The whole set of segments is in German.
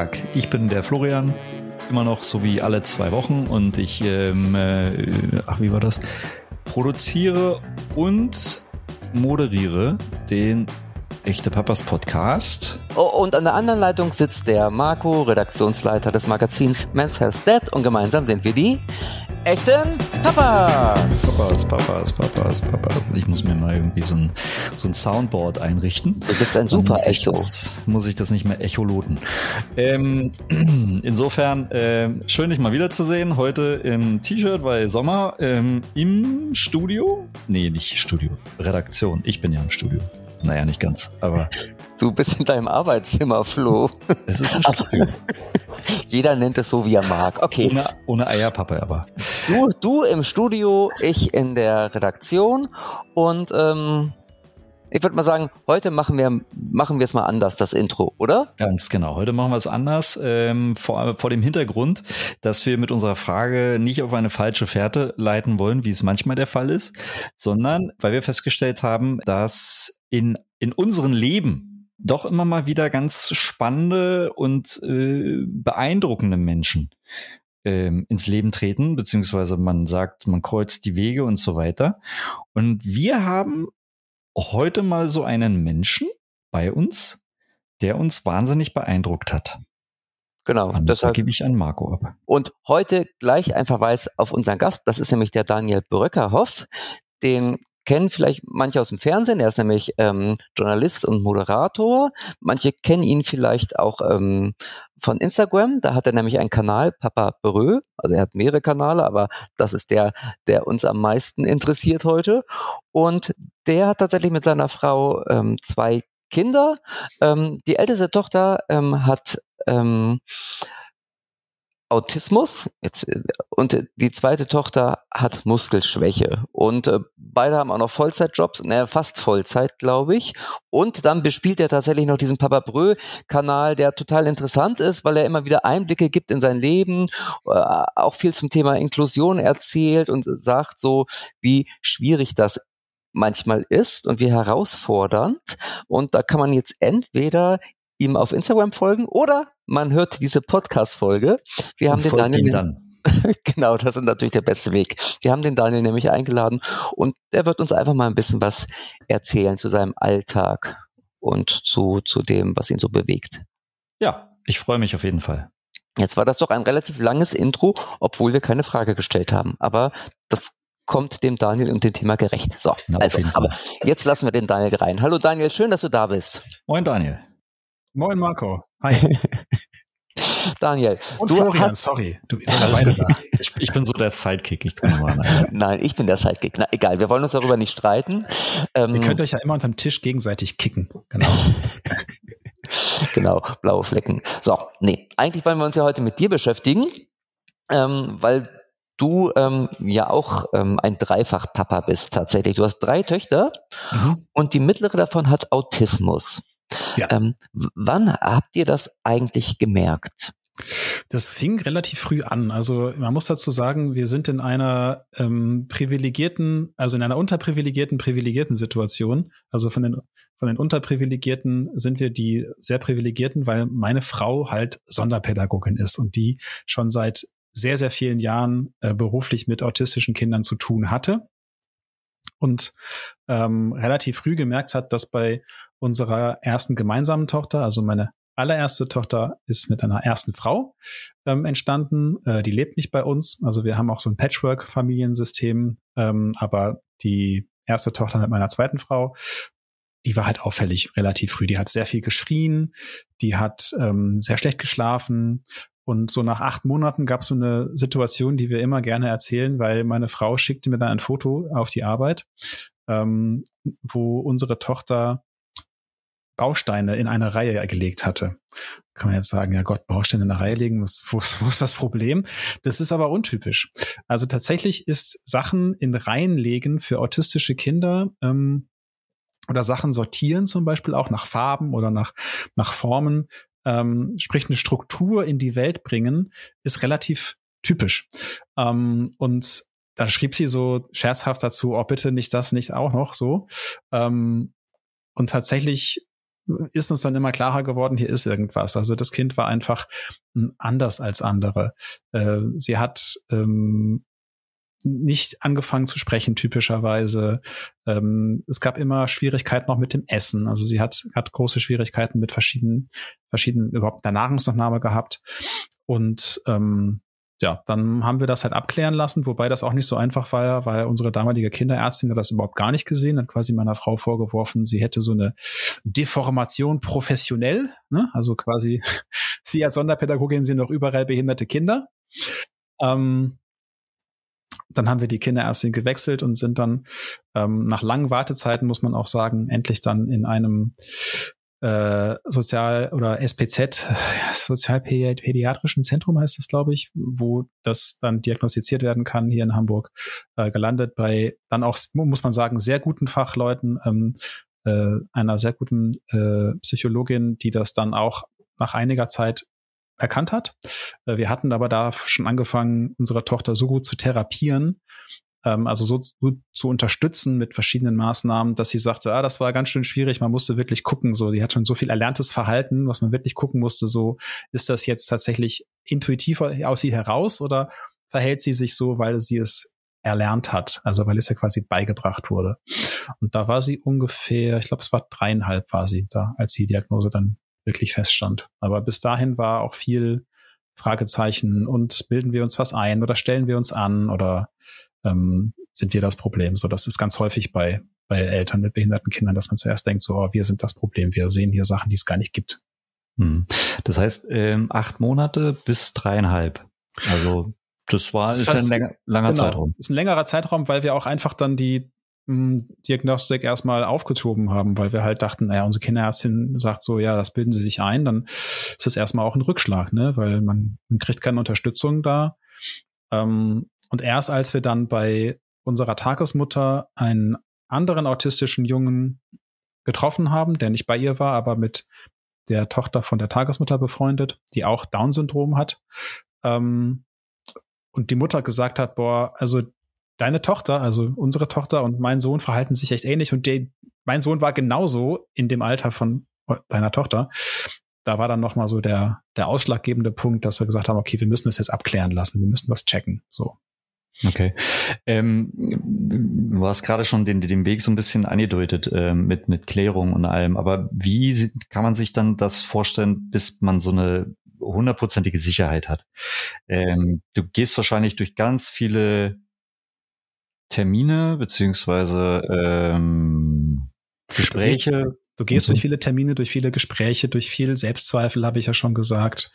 Tag, ich bin der Florian, immer noch so wie alle 2 Wochen und ich, wie war das? Produziere und moderiere den Echte Papas Podcast. Oh, und an der anderen Leitung sitzt der Marco, Redaktionsleiter des Magazins Men's Health Dad, und gemeinsam sind wir die Echten Papas. Papas. Ich muss mir mal irgendwie so ein Soundboard einrichten. Du bist ein super Echo. Muss ich das nicht mehr echoloten. Insofern, schön dich mal wiederzusehen. Heute im T-Shirt, weil Sommer im Studio. Nee, nicht Studio. Redaktion. Ich bin ja im Studio. Naja, nicht ganz, aber... Du bist in deinem Arbeitszimmer, Flo. Es ist ein Studio. Jeder nennt es so, wie er mag. Okay. Ohne Eierpappe, aber... Du im Studio, ich in der Redaktion, und ich würde mal sagen, heute machen wir es mal anders, das Intro, oder? Ganz genau. Heute machen wir es anders, vor dem Hintergrund, dass wir mit unserer Frage nicht auf eine falsche Fährte leiten wollen, wie es manchmal der Fall ist, sondern weil wir festgestellt haben, dass in unserem Leben doch immer mal wieder ganz spannende und beeindruckende Menschen ins Leben treten, beziehungsweise man sagt, man kreuzt die Wege und so weiter. Und wir haben heute mal so einen Menschen bei uns, der uns wahnsinnig beeindruckt hat. Genau. Und deshalb gebe ich an Marco ab. Und heute gleich ein Verweis auf unseren Gast. Das ist nämlich der Daniel Bröckerhoff. Den kennen vielleicht manche aus dem Fernsehen. Er ist nämlich Journalist und Moderator. Manche kennen ihn vielleicht auch von Instagram. Da hat er nämlich einen Kanal, Papa Brö. Also er hat mehrere Kanäle, aber das ist der uns am meisten interessiert heute. Und der hat tatsächlich mit seiner Frau 2 Kinder. Die älteste Tochter hat Autismus und die zweite Tochter hat Muskelschwäche, und beide haben auch noch Vollzeitjobs, fast Vollzeit, glaube ich, und dann bespielt er tatsächlich noch diesen Papa Brö Kanal, der total interessant ist, weil er immer wieder Einblicke gibt in sein Leben, auch viel zum Thema Inklusion erzählt und sagt so, wie schwierig das manchmal ist und wie herausfordernd, und da kann man jetzt entweder ihm auf Instagram folgen oder man hört diese Podcast-Folge. Wir haben den Daniel Genau, das ist natürlich der beste Weg. Wir haben den Daniel nämlich eingeladen und er wird uns einfach mal ein bisschen was erzählen zu seinem Alltag und zu dem, was ihn so bewegt. Ja, ich freue mich auf jeden Fall. Jetzt war das doch ein relativ langes Intro, obwohl wir keine Frage gestellt haben. Aber das kommt dem Daniel und dem Thema gerecht. So, aber jetzt lassen wir den Daniel rein. Hallo Daniel, schön, dass du da bist. Moin Daniel. Moin Marco. Hi. Daniel. Und Florian, sorry. Du bist beide da. Ich bin so der Sidekick. Ich komme mal rein. Nein, ich bin der Sidekick. Na, egal, wir wollen uns darüber nicht streiten. Ihr könnt euch ja immer unterm Tisch gegenseitig kicken. Genau. Genau, blaue Flecken. So, eigentlich wollen wir uns ja heute mit dir beschäftigen, weil du ja auch ein Dreifach-Papa bist tatsächlich. Du hast 3 Töchter und die mittlere davon hat Autismus. Ja. Wann habt ihr das eigentlich gemerkt? Das fing relativ früh an. Also man muss dazu sagen, wir sind in einer privilegierten Situation. Also von den Unterprivilegierten sind wir die sehr Privilegierten, weil meine Frau halt Sonderpädagogin ist und die schon seit sehr, sehr vielen Jahren beruflich mit autistischen Kindern zu tun hatte. Und relativ früh gemerkt hat, dass bei unserer ersten gemeinsamen Tochter, also meine allererste Tochter ist mit einer ersten Frau entstanden, die lebt nicht bei uns, also wir haben auch so ein Patchwork-Familiensystem, aber die erste Tochter mit meiner zweiten Frau, die war halt auffällig relativ früh, die hat sehr viel geschrien, die hat sehr schlecht geschlafen. Und so nach 8 Monaten gab es so eine Situation, die wir immer gerne erzählen, weil meine Frau schickte mir dann ein Foto auf die Arbeit, wo unsere Tochter Bausteine in eine Reihe gelegt hatte. Kann man jetzt sagen, ja Gott, Bausteine in eine Reihe legen, wo ist das Problem? Das ist aber untypisch. Also tatsächlich ist Sachen in Reihen legen für autistische Kinder oder Sachen sortieren zum Beispiel auch nach Farben oder nach Formen, sprich eine Struktur in die Welt bringen, ist relativ typisch. Und da schrieb sie so scherzhaft dazu, oh bitte nicht das, nicht auch noch so. Und tatsächlich ist uns dann immer klarer geworden, hier ist irgendwas. Also das Kind war einfach anders als andere. Sie hat nicht angefangen zu sprechen, typischerweise. Es gab immer Schwierigkeiten noch mit dem Essen. Also sie hat große Schwierigkeiten mit verschiedenen überhaupt der Nahrungsaufnahme gehabt. Und ja, dann haben wir das halt abklären lassen, wobei das auch nicht so einfach war, weil unsere damalige Kinderärztin hat das überhaupt gar nicht gesehen, hat quasi meiner Frau vorgeworfen, sie hätte so eine Deformation professionell, ne? Also quasi sie als Sonderpädagogin sind noch überall behinderte Kinder. Dann haben wir die Kinderärztin gewechselt und sind dann nach langen Wartezeiten, muss man auch sagen, endlich dann in einem Sozial- oder SPZ, Sozialpädiatrischen Zentrum heißt es, glaube ich, wo das dann diagnostiziert werden kann, hier in Hamburg, gelandet bei dann auch, muss man sagen, sehr guten Fachleuten, einer sehr guten Psychologin, die das dann auch nach einiger Zeit erkannt hat. Wir hatten aber da schon angefangen, unsere Tochter so gut zu therapieren, also so zu unterstützen mit verschiedenen Maßnahmen, dass sie sagte, das war ganz schön schwierig, man musste wirklich gucken, so, sie hat schon so viel erlerntes Verhalten, was man wirklich gucken musste, so, ist das jetzt tatsächlich intuitiv aus ihr heraus oder verhält sie sich so, weil sie es erlernt hat, also weil es ja quasi beigebracht wurde. Und da war sie ungefähr, ich glaube, es war 3,5 war sie da, als die Diagnose dann wirklich feststand. Aber bis dahin war auch viel Fragezeichen und bilden wir uns was ein oder stellen wir uns an oder sind wir das Problem? So, das ist ganz häufig bei Eltern mit behinderten Kindern, dass man zuerst denkt, so, wir sind das Problem, wir sehen hier Sachen, die es gar nicht gibt. Das heißt, 8 Monate bis 3,5. Also das ist ein langer Zeitraum. Ist ein längerer Zeitraum, weil wir auch einfach dann die Diagnostik erstmal aufgeschoben haben, weil wir halt dachten, unsere Kinderärztin sagt so, ja, das bilden sie sich ein, dann ist das erstmal auch ein Rückschlag, ne, weil man kriegt keine Unterstützung da. Und erst als wir dann bei unserer Tagesmutter einen anderen autistischen Jungen getroffen haben, der nicht bei ihr war, aber mit der Tochter von der Tagesmutter befreundet, die auch Down-Syndrom hat, und die Mutter gesagt hat, also deine Tochter, also unsere Tochter und mein Sohn verhalten sich echt ähnlich und mein Sohn war genauso in dem Alter von deiner Tochter. Da war dann nochmal so der ausschlaggebende Punkt, dass wir gesagt haben, okay, wir müssen das jetzt abklären lassen, wir müssen das checken, so. Okay. Du hast gerade schon den Weg so ein bisschen angedeutet mit Klärung und allem, aber wie kann man sich dann das vorstellen, bis man so eine 100%ige Sicherheit hat? Du gehst wahrscheinlich durch ganz viele Termine beziehungsweise Gespräche. Du gehst durch viele Termine, durch viele Gespräche, durch viel Selbstzweifel, habe ich ja schon gesagt,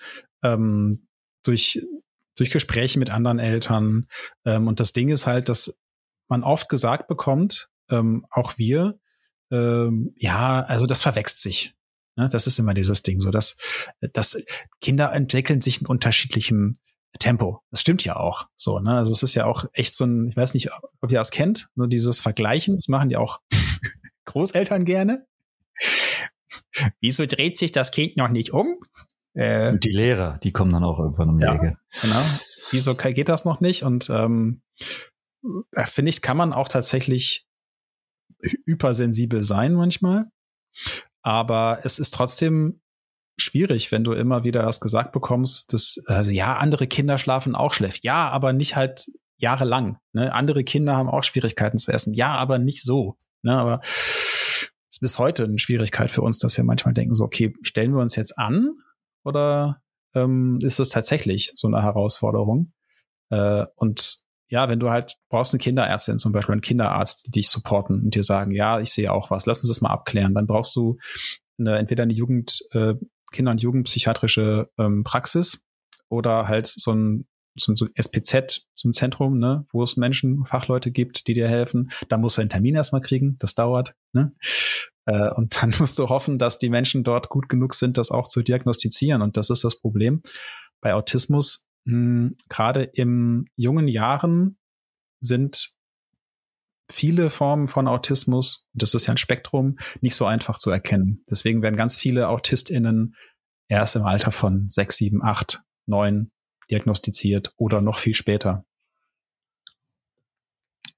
durch Gespräche mit anderen Eltern. Und das Ding ist halt, dass man oft gesagt bekommt, auch wir, also das verwächst sich. Ne? Das ist immer dieses Ding, so dass Kinder entwickeln sich in unterschiedlichem Tempo. Das stimmt ja auch so, ne? Also es ist ja auch echt so ein, ich weiß nicht, ob ihr das kennt, nur dieses Vergleichen, das machen ja auch Großeltern gerne. Wieso dreht sich das Kind noch nicht um? Und die Lehrer, die kommen dann auch irgendwann um die Ecke. Genau. Wieso geht das noch nicht? Und finde ich, kann man auch tatsächlich hypersensibel sein manchmal. Aber es ist trotzdem schwierig, wenn du immer wieder das gesagt bekommst, dass, andere Kinder schlafen auch schlecht. Ja, aber nicht halt jahrelang. Ne? Andere Kinder haben auch Schwierigkeiten zu essen. Ja, aber nicht so. Ne? Aber es ist bis heute eine Schwierigkeit für uns, dass wir manchmal denken, so, okay, stellen wir uns jetzt an? Oder ist es tatsächlich so eine Herausforderung? Und ja, wenn du halt brauchst eine Kinderärztin zum Beispiel, einen Kinderarzt, die dich supporten und dir sagen, ja, ich sehe auch was, lass uns das mal abklären. Dann brauchst du entweder eine Kinder- und Jugendpsychiatrische Praxis oder halt so ein SPZ, so ein Zentrum, ne, wo es Menschen, Fachleute gibt, die dir helfen. Da musst du einen Termin erstmal kriegen, das dauert, ne? Und dann musst du hoffen, dass die Menschen dort gut genug sind, das auch zu diagnostizieren. Und das ist das Problem bei Autismus. Gerade in jungen Jahren sind viele Formen von Autismus, das ist ja ein Spektrum, nicht so einfach zu erkennen. Deswegen werden ganz viele AutistInnen erst im Alter von 6, 7, 8, 9 diagnostiziert oder noch viel später.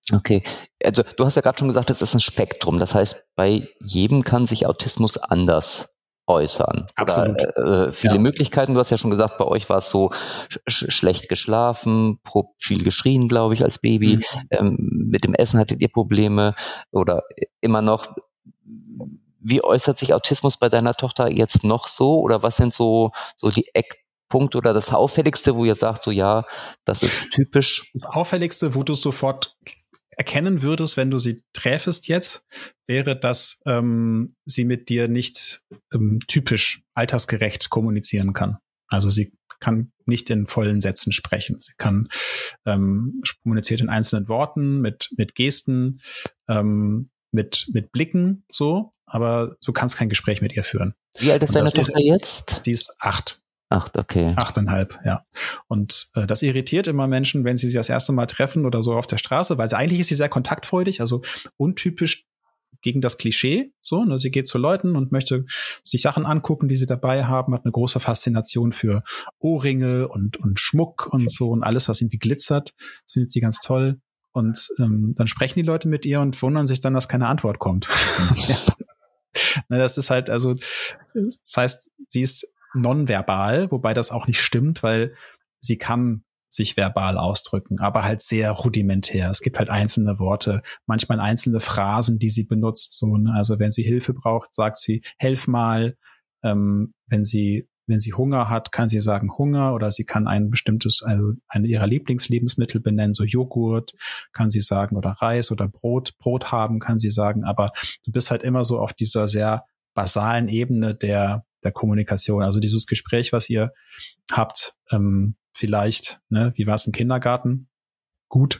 Okay, also du hast ja gerade schon gesagt, das ist ein Spektrum. Das heißt, bei jedem kann sich Autismus anders äußern. Absolut. Oder viele Möglichkeiten. Du hast ja schon gesagt, bei euch war es so schlecht geschlafen, viel geschrien, glaube ich, als Baby. Mit dem Essen hattet ihr Probleme oder immer noch. Wie äußert sich Autismus bei deiner Tochter jetzt noch so? Oder was sind so die Eckpunkte oder das Auffälligste, wo ihr sagt, so ja, das ist typisch? Das Auffälligste, wo du sofort erkennen würdest, wenn du sie träfest jetzt, wäre, dass sie mit dir nicht typisch altersgerecht kommunizieren kann. Also sie kann nicht in vollen Sätzen sprechen. Sie kann kommuniziert in einzelnen Worten, mit Gesten, mit Blicken, so, aber du kannst kein Gespräch mit ihr führen. Wie alt ist deine Tochter jetzt? Die ist 8. 8, okay. 8,5, ja. Und das irritiert immer Menschen, wenn sie das erste Mal treffen oder so auf der Straße, weil eigentlich ist sie sehr kontaktfreudig, also untypisch gegen das Klischee, so, ne? Sie geht zu Leuten und möchte sich Sachen angucken, die sie dabei haben, hat eine große Faszination für Ohrringe und Schmuck und so und alles, was irgendwie glitzert. Das findet sie ganz toll. Und dann sprechen die Leute mit ihr und wundern sich dann, dass keine Antwort kommt. Ne, das ist halt, also, das heißt, sie ist nonverbal, wobei das auch nicht stimmt, weil sie kann sich verbal ausdrücken, aber halt sehr rudimentär. Es gibt halt einzelne Worte, manchmal einzelne Phrasen, die sie benutzt. So, ne? Also wenn sie Hilfe braucht, sagt sie, helf mal. Wenn sie Hunger hat, kann sie sagen Hunger, oder sie kann ein bestimmtes, also eine ihrer Lieblingslebensmittel benennen, so Joghurt, kann sie sagen, oder Reis oder Brot haben, kann sie sagen. Aber du bist halt immer so auf dieser sehr basalen Ebene der Kommunikation. Also dieses Gespräch, was ihr habt, vielleicht, ne, wie war es im Kindergarten? Gut.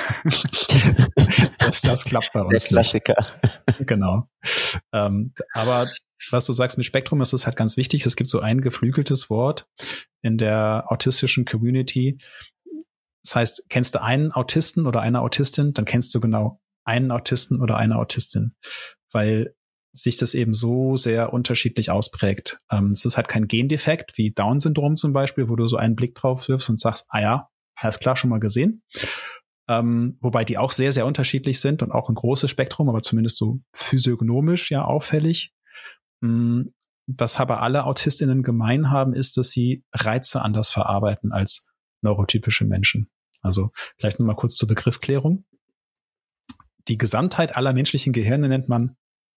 das klappt bei uns. Der Klassiker. Nicht. Genau. Aber was du sagst mit Spektrum, ist es halt ganz wichtig. Es gibt so ein geflügeltes Wort in der autistischen Community. Das heißt, kennst du einen Autisten oder eine Autistin, dann kennst du genau einen Autisten oder eine Autistin, weil sich das eben so sehr unterschiedlich ausprägt. Es ist halt kein Gendefekt wie Down-Syndrom zum Beispiel, wo du so einen Blick drauf wirfst und sagst, ah ja, alles klar, schon mal gesehen. Wobei die auch sehr, sehr unterschiedlich sind und auch ein großes Spektrum, aber zumindest so physiognomisch ja auffällig. Was aber alle AutistInnen gemein haben, ist, dass sie Reize anders verarbeiten als neurotypische Menschen. Also vielleicht nochmal kurz zur Begriffsklärung. Die Gesamtheit aller menschlichen Gehirne nennt man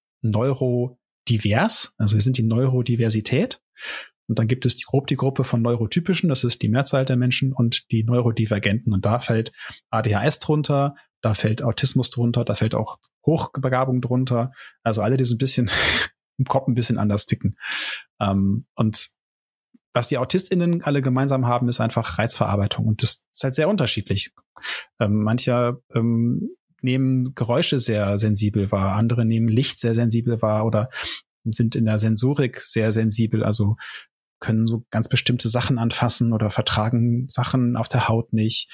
neurodivers, also wir sind die Neurodiversität. Und dann gibt es die Gruppe von neurotypischen, das ist die Mehrzahl der Menschen, und die Neurodivergenten. Und da fällt ADHS drunter, da fällt Autismus drunter, da fällt auch Hochbegabung drunter. Also alle, die so ein bisschen im Kopf ein bisschen anders ticken. Und was die AutistInnen alle gemeinsam haben, ist einfach Reizverarbeitung. Und das ist halt sehr unterschiedlich. Mancher nehmen Geräusche sehr sensibel wahr, andere nehmen Licht sehr sensibel wahr oder sind in der Sensorik sehr sensibel, also können so ganz bestimmte Sachen anfassen oder vertragen Sachen auf der Haut nicht.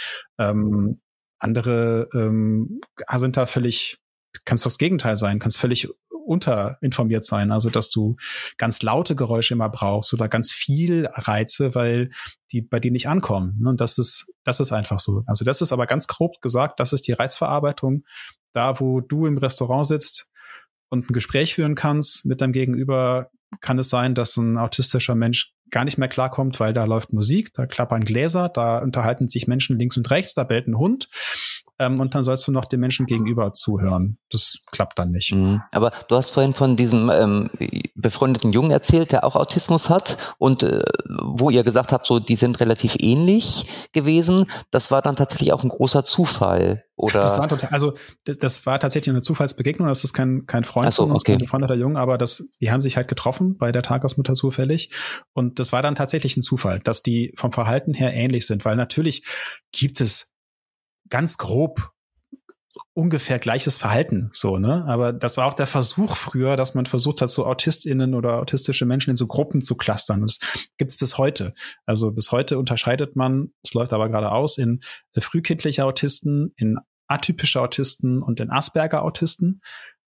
Andere sind da völlig, kannst doch das Gegenteil sein, kannst völlig unterinformiert sein, also dass du ganz laute Geräusche immer brauchst oder ganz viel Reize, weil die bei dir nicht ankommen. Und das ist einfach so. Also das ist aber ganz grob gesagt, das ist die Reizverarbeitung. Da, wo du im Restaurant sitzt und ein Gespräch führen kannst mit deinem Gegenüber, kann es sein, dass ein autistischer Mensch gar nicht mehr klarkommt, weil da läuft Musik, da klappern Gläser, da unterhalten sich Menschen links und rechts, da bellt ein Hund. Und dann sollst du noch dem Menschen gegenüber zuhören. Das klappt dann nicht. Aber du hast vorhin von diesem befreundeten Jungen erzählt, der auch Autismus hat und wo ihr gesagt habt, so die sind relativ ähnlich gewesen. Das war dann tatsächlich auch ein großer Zufall, oder? Das war tatsächlich eine Zufallsbegegnung. Das ist kein Freund von uns, ein befreundeter Junge, aber die haben sich halt getroffen bei der Tagesmutter zufällig. Und das war dann tatsächlich ein Zufall, dass die vom Verhalten her ähnlich sind, weil natürlich gibt es ganz grob ungefähr gleiches Verhalten, so, ne? Aber das war auch der Versuch früher, dass man versucht hat, so AutistInnen oder autistische Menschen in so Gruppen zu clustern. Das gibt's bis heute. Also bis heute unterscheidet man, es läuft aber gerade aus, in frühkindliche Autisten, in atypische Autisten und in Asperger-Autisten.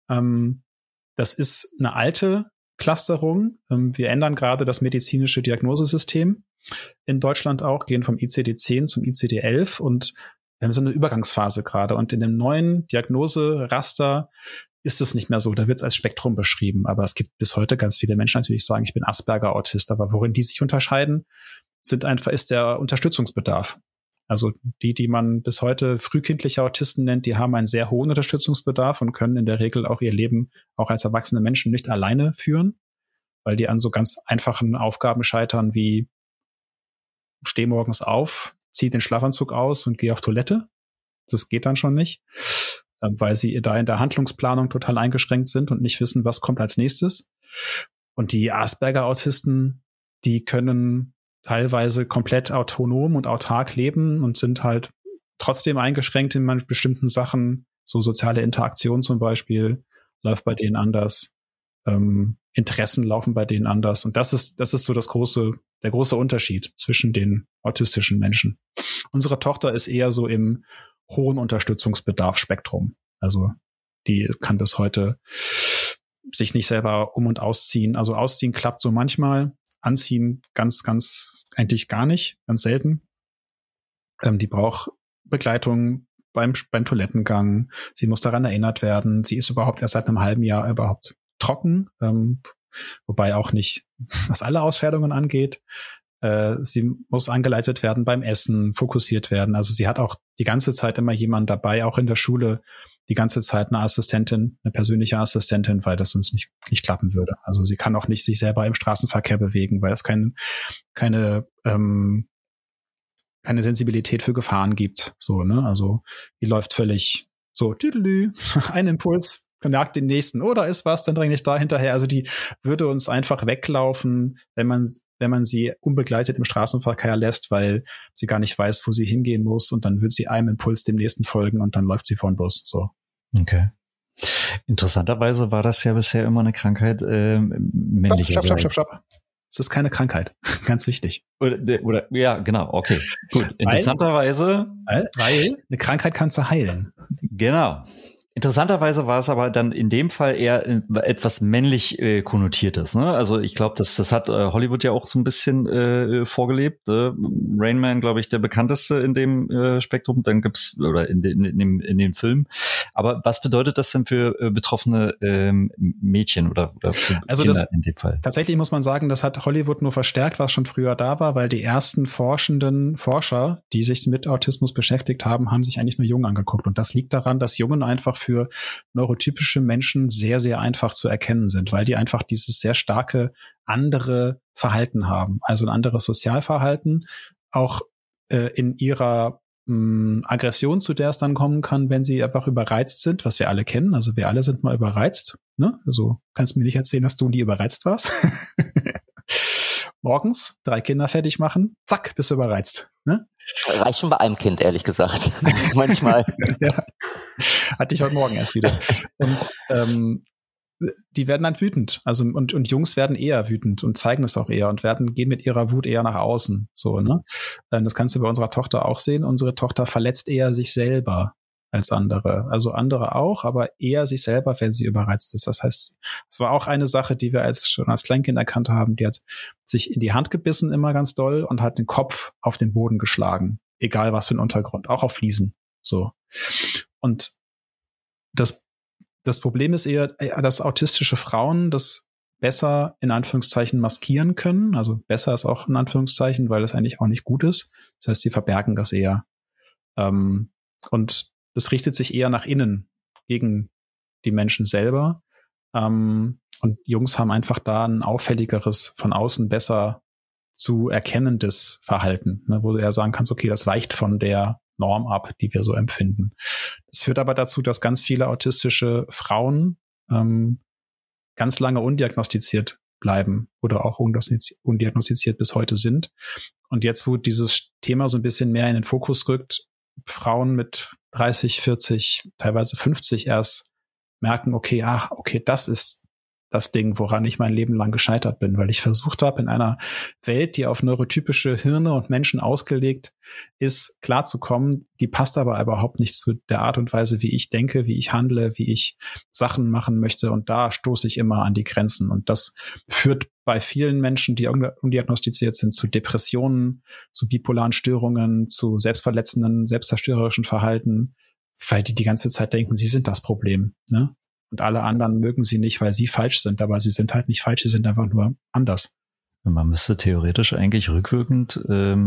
Das ist eine alte Clusterung. Wir ändern gerade das medizinische Diagnosesystem in Deutschland auch, gehen vom ICD-10 zum ICD-11 und wir haben so eine Übergangsphase gerade und in dem neuen Diagnoseraster ist es nicht mehr so. Da wird es als Spektrum beschrieben. Aber es gibt bis heute ganz viele Menschen natürlich sagen, ich bin Asperger-Autist. Aber worin die sich unterscheiden, ist der Unterstützungsbedarf. Also die man bis heute frühkindliche Autisten nennt, die haben einen sehr hohen Unterstützungsbedarf und können in der Regel auch ihr Leben auch als erwachsene Menschen nicht alleine führen, weil die an so ganz einfachen Aufgaben scheitern wie steh morgens auf, zieh den Schlafanzug aus und geh auf Toilette. Das geht dann schon nicht, weil sie da in der Handlungsplanung total eingeschränkt sind und nicht wissen, was kommt als nächstes. Und die Asperger-Autisten, die können teilweise komplett autonom und autark leben und sind halt trotzdem eingeschränkt in bestimmten Sachen. So soziale Interaktion zum Beispiel läuft bei denen anders. Interessen laufen bei denen anders. Und das ist so der große Unterschied zwischen den autistischen Menschen. Unsere Tochter ist eher so im hohen Unterstützungsbedarfsspektrum. Also die kann bis heute sich nicht selber um- und ausziehen. Also ausziehen klappt so manchmal, anziehen ganz eigentlich gar nicht, ganz selten. Die braucht Begleitung beim Toilettengang. Sie muss daran erinnert werden. Sie ist überhaupt erst seit einem halben Jahr überhaupt trocken, wobei auch nicht, was alle Ausscheidungen angeht. Sie muss angeleitet werden beim Essen, fokussiert werden. Also sie hat auch die ganze Zeit immer jemanden dabei, auch in der Schule, die ganze Zeit eine Assistentin, eine persönliche Assistentin, weil das sonst nicht klappen würde. Also sie kann auch nicht sich selber im Straßenverkehr bewegen, weil es keine Sensibilität für Gefahren gibt. So, ne? Also die läuft völlig so, tüdelü, ein Impuls, jagt den nächsten, oh, da ist was, dann dränge ich da hinterher. Also die würde uns einfach weglaufen, wenn man sie unbegleitet im Straßenverkehr lässt, weil sie gar nicht weiß, wo sie hingehen muss, und dann wird sie einem Impuls dem nächsten folgen und dann läuft sie vor den Bus. So. Okay. Interessanterweise war das ja bisher immer eine Krankheit männlicher Seite. Stopp. Es ist keine Krankheit. Ganz wichtig. Oder ja, genau, okay. Gut. Interessanterweise. Weil eine Krankheit kannst du heilen. Genau. Interessanterweise war es aber dann in dem Fall eher etwas männlich konnotiertes. Ne? Also ich glaube, das hat Hollywood ja auch so ein bisschen vorgelebt. Rain Man, glaube ich, der bekannteste in dem Spektrum. Dann gibt's oder in den Filmen. Aber was bedeutet das denn für betroffene Mädchen oder für also Kinder in dem Fall? Tatsächlich muss man sagen, das hat Hollywood nur verstärkt, was schon früher da war, weil die ersten Forscher, die sich mit Autismus beschäftigt haben, haben sich eigentlich nur Jungen angeguckt. Und das liegt daran, dass Jungen einfach für neurotypische Menschen sehr, sehr einfach zu erkennen sind, weil die einfach dieses sehr starke andere Verhalten haben. Also ein anderes Sozialverhalten, auch in ihrer Aggression, zu der es dann kommen kann, wenn sie einfach überreizt sind, was wir alle kennen. Also wir alle sind mal überreizt. Ne? Also kannst mir nicht erzählen, dass du nie überreizt warst. Morgens 3 Kinder fertig machen, zack, bist du überreizt. Ne? Reicht schon bei einem Kind, ehrlich gesagt. Manchmal. Ja. Hatte ich heute Morgen erst wieder. Und die werden dann wütend. Also und Jungs werden eher wütend und zeigen es auch eher und gehen mit ihrer Wut eher nach außen. So, ne? Das kannst du bei unserer Tochter auch sehen. Unsere Tochter verletzt eher sich selber als andere. Also andere auch, aber eher sich selber, wenn sie überreizt ist. Das heißt, es war auch eine Sache, die wir schon als Kleinkind erkannt haben. Die hat sich in die Hand gebissen immer ganz doll und hat den Kopf auf den Boden geschlagen. Egal was für ein Untergrund. Auch auf Fliesen. So. Und das Problem ist eher, dass autistische Frauen das besser in Anführungszeichen maskieren können. Also besser ist auch in Anführungszeichen, weil das eigentlich auch nicht gut ist. Das heißt, sie verbergen das eher. Und das richtet sich eher nach innen gegen die Menschen selber. Und Jungs haben einfach da ein auffälligeres, von außen besser zu erkennendes Verhalten, ne, wo du eher sagen kannst, okay, das weicht von der Norm ab, die wir so empfinden. Das führt aber dazu, dass ganz viele autistische Frauen ganz lange undiagnostiziert bleiben oder auch undiagnostiziert bis heute sind. Und jetzt, wo dieses Thema so ein bisschen mehr in den Fokus rückt, Frauen mit 30, 40, teilweise 50 erst merken, okay, das ist das Ding, woran ich mein Leben lang gescheitert bin, weil ich versucht habe, in einer Welt, die auf neurotypische Hirne und Menschen ausgelegt ist, klarzukommen. Die passt aber überhaupt nicht zu der Art und Weise, wie ich denke, wie ich handle, wie ich Sachen machen möchte. Und da stoße ich immer an die Grenzen. Und das führt bei vielen Menschen, die undiagnostiziert sind, zu Depressionen, zu bipolaren Störungen, zu selbstverletzenden, selbstzerstörerischen Verhalten, weil die ganze Zeit denken, sie sind das Problem, ne? Und alle anderen mögen sie nicht, weil sie falsch sind. Aber sie sind halt nicht falsch, sie sind einfach nur anders. Man müsste theoretisch eigentlich rückwirkend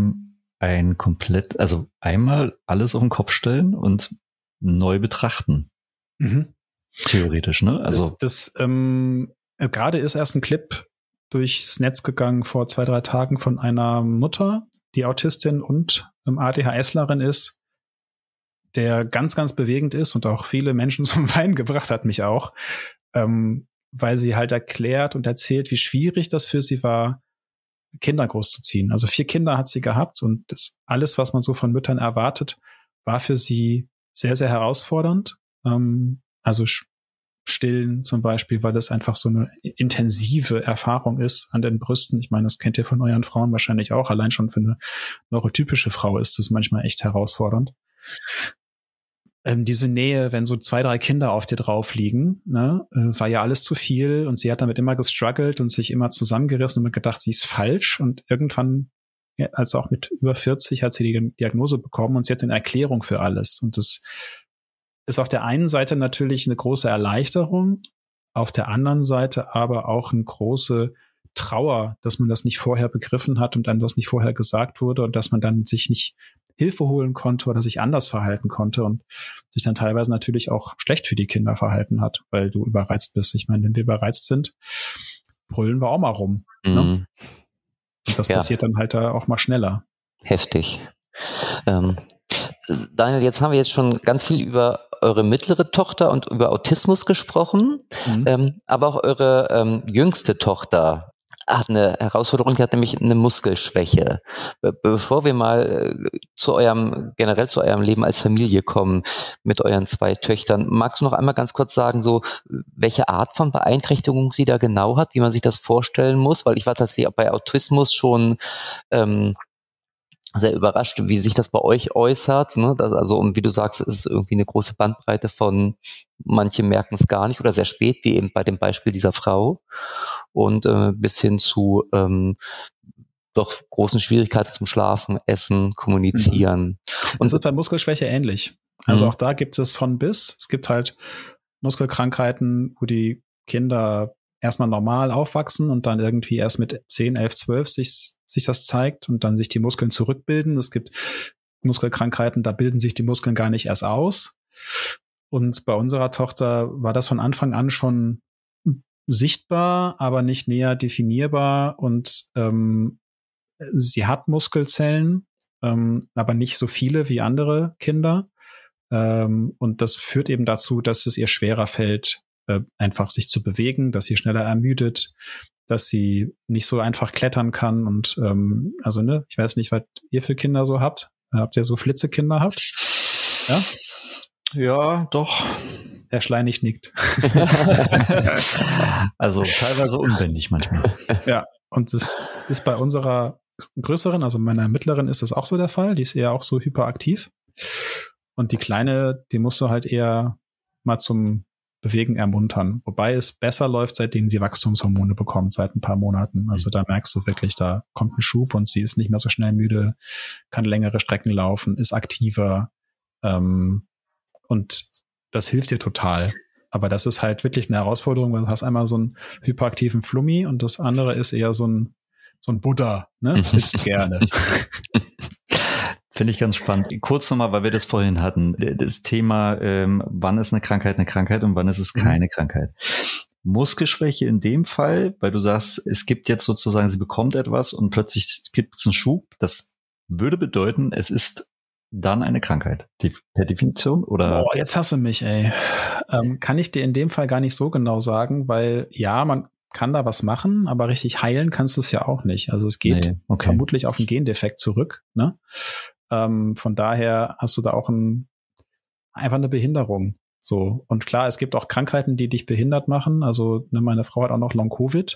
also einmal alles auf den Kopf stellen und neu betrachten. Mhm. Theoretisch, ne? Also gerade ist erst ein Clip durchs Netz gegangen vor 2-3 Tagen von einer Mutter, die Autistin und ADHSlerin ist, der ganz, ganz bewegend ist und auch viele Menschen zum Weinen gebracht hat, mich auch, weil sie halt erklärt und erzählt, wie schwierig das für sie war, Kinder großzuziehen. Also 4 Kinder hat sie gehabt und das alles, was man so von Müttern erwartet, war für sie sehr, sehr herausfordernd. Also Stillen zum Beispiel, weil das einfach so eine intensive Erfahrung ist an den Brüsten. Ich meine, das kennt ihr von euren Frauen wahrscheinlich auch. Allein schon für eine neurotypische Frau ist das manchmal echt herausfordernd. Diese Nähe, wenn so 2, 3 Kinder auf dir drauf liegen, ne, war ja alles zu viel und sie hat damit immer gestruggelt und sich immer zusammengerissen und gedacht, sie ist falsch und irgendwann, ja, also auch mit über 40, hat sie die Diagnose bekommen und sie hat eine Erklärung für alles und das ist auf der einen Seite natürlich eine große Erleichterung, auf der anderen Seite aber auch eine große Trauer, dass man das nicht vorher begriffen hat und dann das nicht vorher gesagt wurde und dass man dann sich nicht Hilfe holen konnte oder sich anders verhalten konnte und sich dann teilweise natürlich auch schlecht für die Kinder verhalten hat, weil du überreizt bist. Ich meine, wenn wir überreizt sind, brüllen wir auch mal rum. Mhm. Ne? Und das passiert dann halt da auch mal schneller. Heftig. Daniel, jetzt haben wir jetzt schon ganz viel über eure mittlere Tochter und über Autismus gesprochen, aber auch eure jüngste Tochter hat eine Herausforderung, die hat nämlich eine Muskelschwäche. Bevor wir mal generell zu eurem Leben als Familie kommen mit euren 2 Töchtern, magst du noch einmal ganz kurz sagen, so welche Art von Beeinträchtigung sie da genau hat, wie man sich das vorstellen muss? Weil ich war tatsächlich auch bei Autismus schon sehr überrascht, wie sich das bei euch äußert, ne? Also, und wie du sagst, es ist irgendwie eine große Bandbreite von, manche merken es gar nicht oder sehr spät, wie eben bei dem Beispiel dieser Frau, und bis hin zu doch großen Schwierigkeiten zum Schlafen, Essen, Kommunizieren. Und das ist bei Muskelschwäche ähnlich. Also auch da gibt es von bis. Es gibt halt Muskelkrankheiten, wo die Kinder erstmal normal aufwachsen und dann irgendwie erst mit 10, 11, 12 sich das zeigt und dann sich die Muskeln zurückbilden. Es gibt Muskelkrankheiten, da bilden sich die Muskeln gar nicht erst aus. Und bei unserer Tochter war das von Anfang an schon sichtbar, aber nicht näher definierbar. Und sie hat Muskelzellen, aber nicht so viele wie andere Kinder. Und das führt eben dazu, dass es ihr schwerer fällt, einfach sich zu bewegen, dass sie schneller ermüdet, dass sie nicht so einfach klettern kann und also ne, ich weiß nicht, was ihr für Kinder so habt. Habt ihr so Flitzekinder habt? Ja? Ja, doch. Herr Schleinig nickt. Also teilweise unbändig manchmal. Ja, und das ist bei unserer größeren, also meiner mittleren, ist das auch so der Fall. Die ist eher auch so hyperaktiv. Und die Kleine, die musst du halt eher mal zum Bewegen ermuntern. Wobei es besser läuft, seitdem sie Wachstumshormone bekommt, seit ein paar Monaten. Also da merkst du wirklich, da kommt ein Schub und sie ist nicht mehr so schnell müde, kann längere Strecken laufen, ist aktiver. Und das hilft dir total. Aber das ist halt wirklich eine Herausforderung, weil du hast einmal so einen hyperaktiven Flummi und das andere ist eher so ein Buddha, ne? Sitzt gerne. Finde ich ganz spannend. Kurz nochmal, weil wir das vorhin hatten. Das Thema, wann ist eine Krankheit und wann ist es keine Krankheit. Muskelschwäche in dem Fall, weil du sagst, es gibt jetzt sozusagen, sie bekommt etwas und plötzlich gibt es einen Schub. Das würde bedeuten, es ist dann eine Krankheit. Per Definition, oder? Boah, jetzt hast du mich, ey. Kann ich dir in dem Fall gar nicht so genau sagen, weil ja, man kann da was machen, aber richtig heilen kannst du es ja auch nicht. Also es geht vermutlich auf einen Gendefekt zurück, ne? Von daher hast du da auch einfach eine Behinderung. So. Und klar, es gibt auch Krankheiten, die dich behindert machen. Also, ne, meine Frau hat auch noch Long-Covid.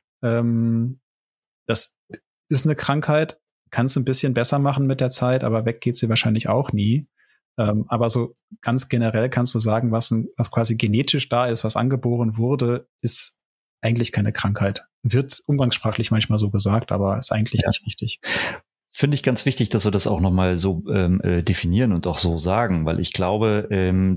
Das ist eine Krankheit, kannst du ein bisschen besser machen mit der Zeit, aber weg geht sie wahrscheinlich auch nie. Aber so ganz generell kannst du sagen, was quasi genetisch da ist, was angeboren wurde, ist eigentlich keine Krankheit. Wird umgangssprachlich manchmal so gesagt, aber ist eigentlich nicht richtig. Finde ich ganz wichtig, dass wir das auch nochmal so definieren und auch so sagen, weil ich glaube,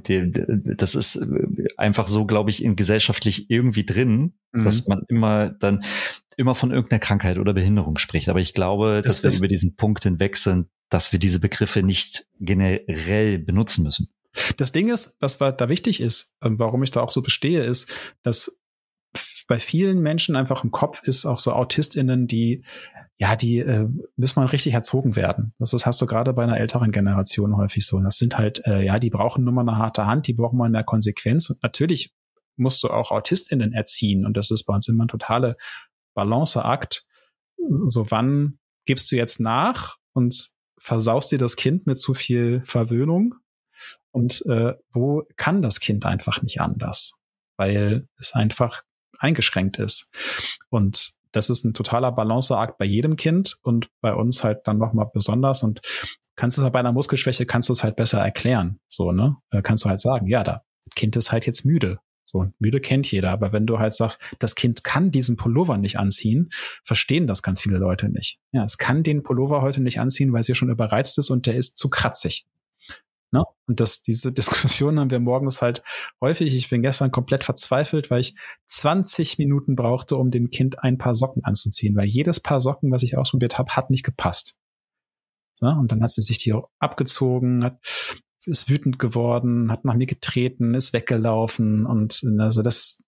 das ist einfach so, glaube ich, gesellschaftlich irgendwie drin, dass man immer von irgendeiner Krankheit oder Behinderung spricht. Aber ich glaube, dass wir über diesen Punkt hinweg sind, dass wir diese Begriffe nicht generell benutzen müssen. Das Ding ist, was da wichtig ist, warum ich da auch so bestehe, ist, dass bei vielen Menschen einfach im Kopf ist, auch so AutistInnen, die müssen mal richtig erzogen werden. Das hast du gerade bei einer älteren Generation häufig so. Das sind halt, die brauchen nur mal eine harte Hand, die brauchen mal mehr Konsequenz. Und natürlich musst du auch AutistInnen erziehen. Und das ist bei uns immer ein totaler Balanceakt. So, wann gibst du jetzt nach und versaust dir das Kind mit zu viel Verwöhnung? Und wo kann das Kind einfach nicht anders? Weil es einfach eingeschränkt ist. Und das ist ein totaler Balanceakt bei jedem Kind und bei uns halt dann nochmal besonders. Und kannst du es halt bei einer Muskelschwäche, kannst du es halt besser erklären. So, ne? Kannst du halt sagen, ja, das Kind ist halt jetzt müde. So, müde kennt jeder. Aber wenn du halt sagst, das Kind kann diesen Pullover nicht anziehen, verstehen das ganz viele Leute nicht. Ja, es kann den Pullover heute nicht anziehen, weil es ja schon überreizt ist und der ist zu kratzig. Ne? Und diese Diskussion haben wir morgens halt häufig. Ich bin gestern komplett verzweifelt, weil ich 20 Minuten brauchte, um dem Kind ein paar Socken anzuziehen, weil jedes Paar Socken, was ich ausprobiert habe, hat nicht gepasst. So, und dann hat sie sich die abgezogen, ist wütend geworden, hat nach mir getreten, ist weggelaufen und also das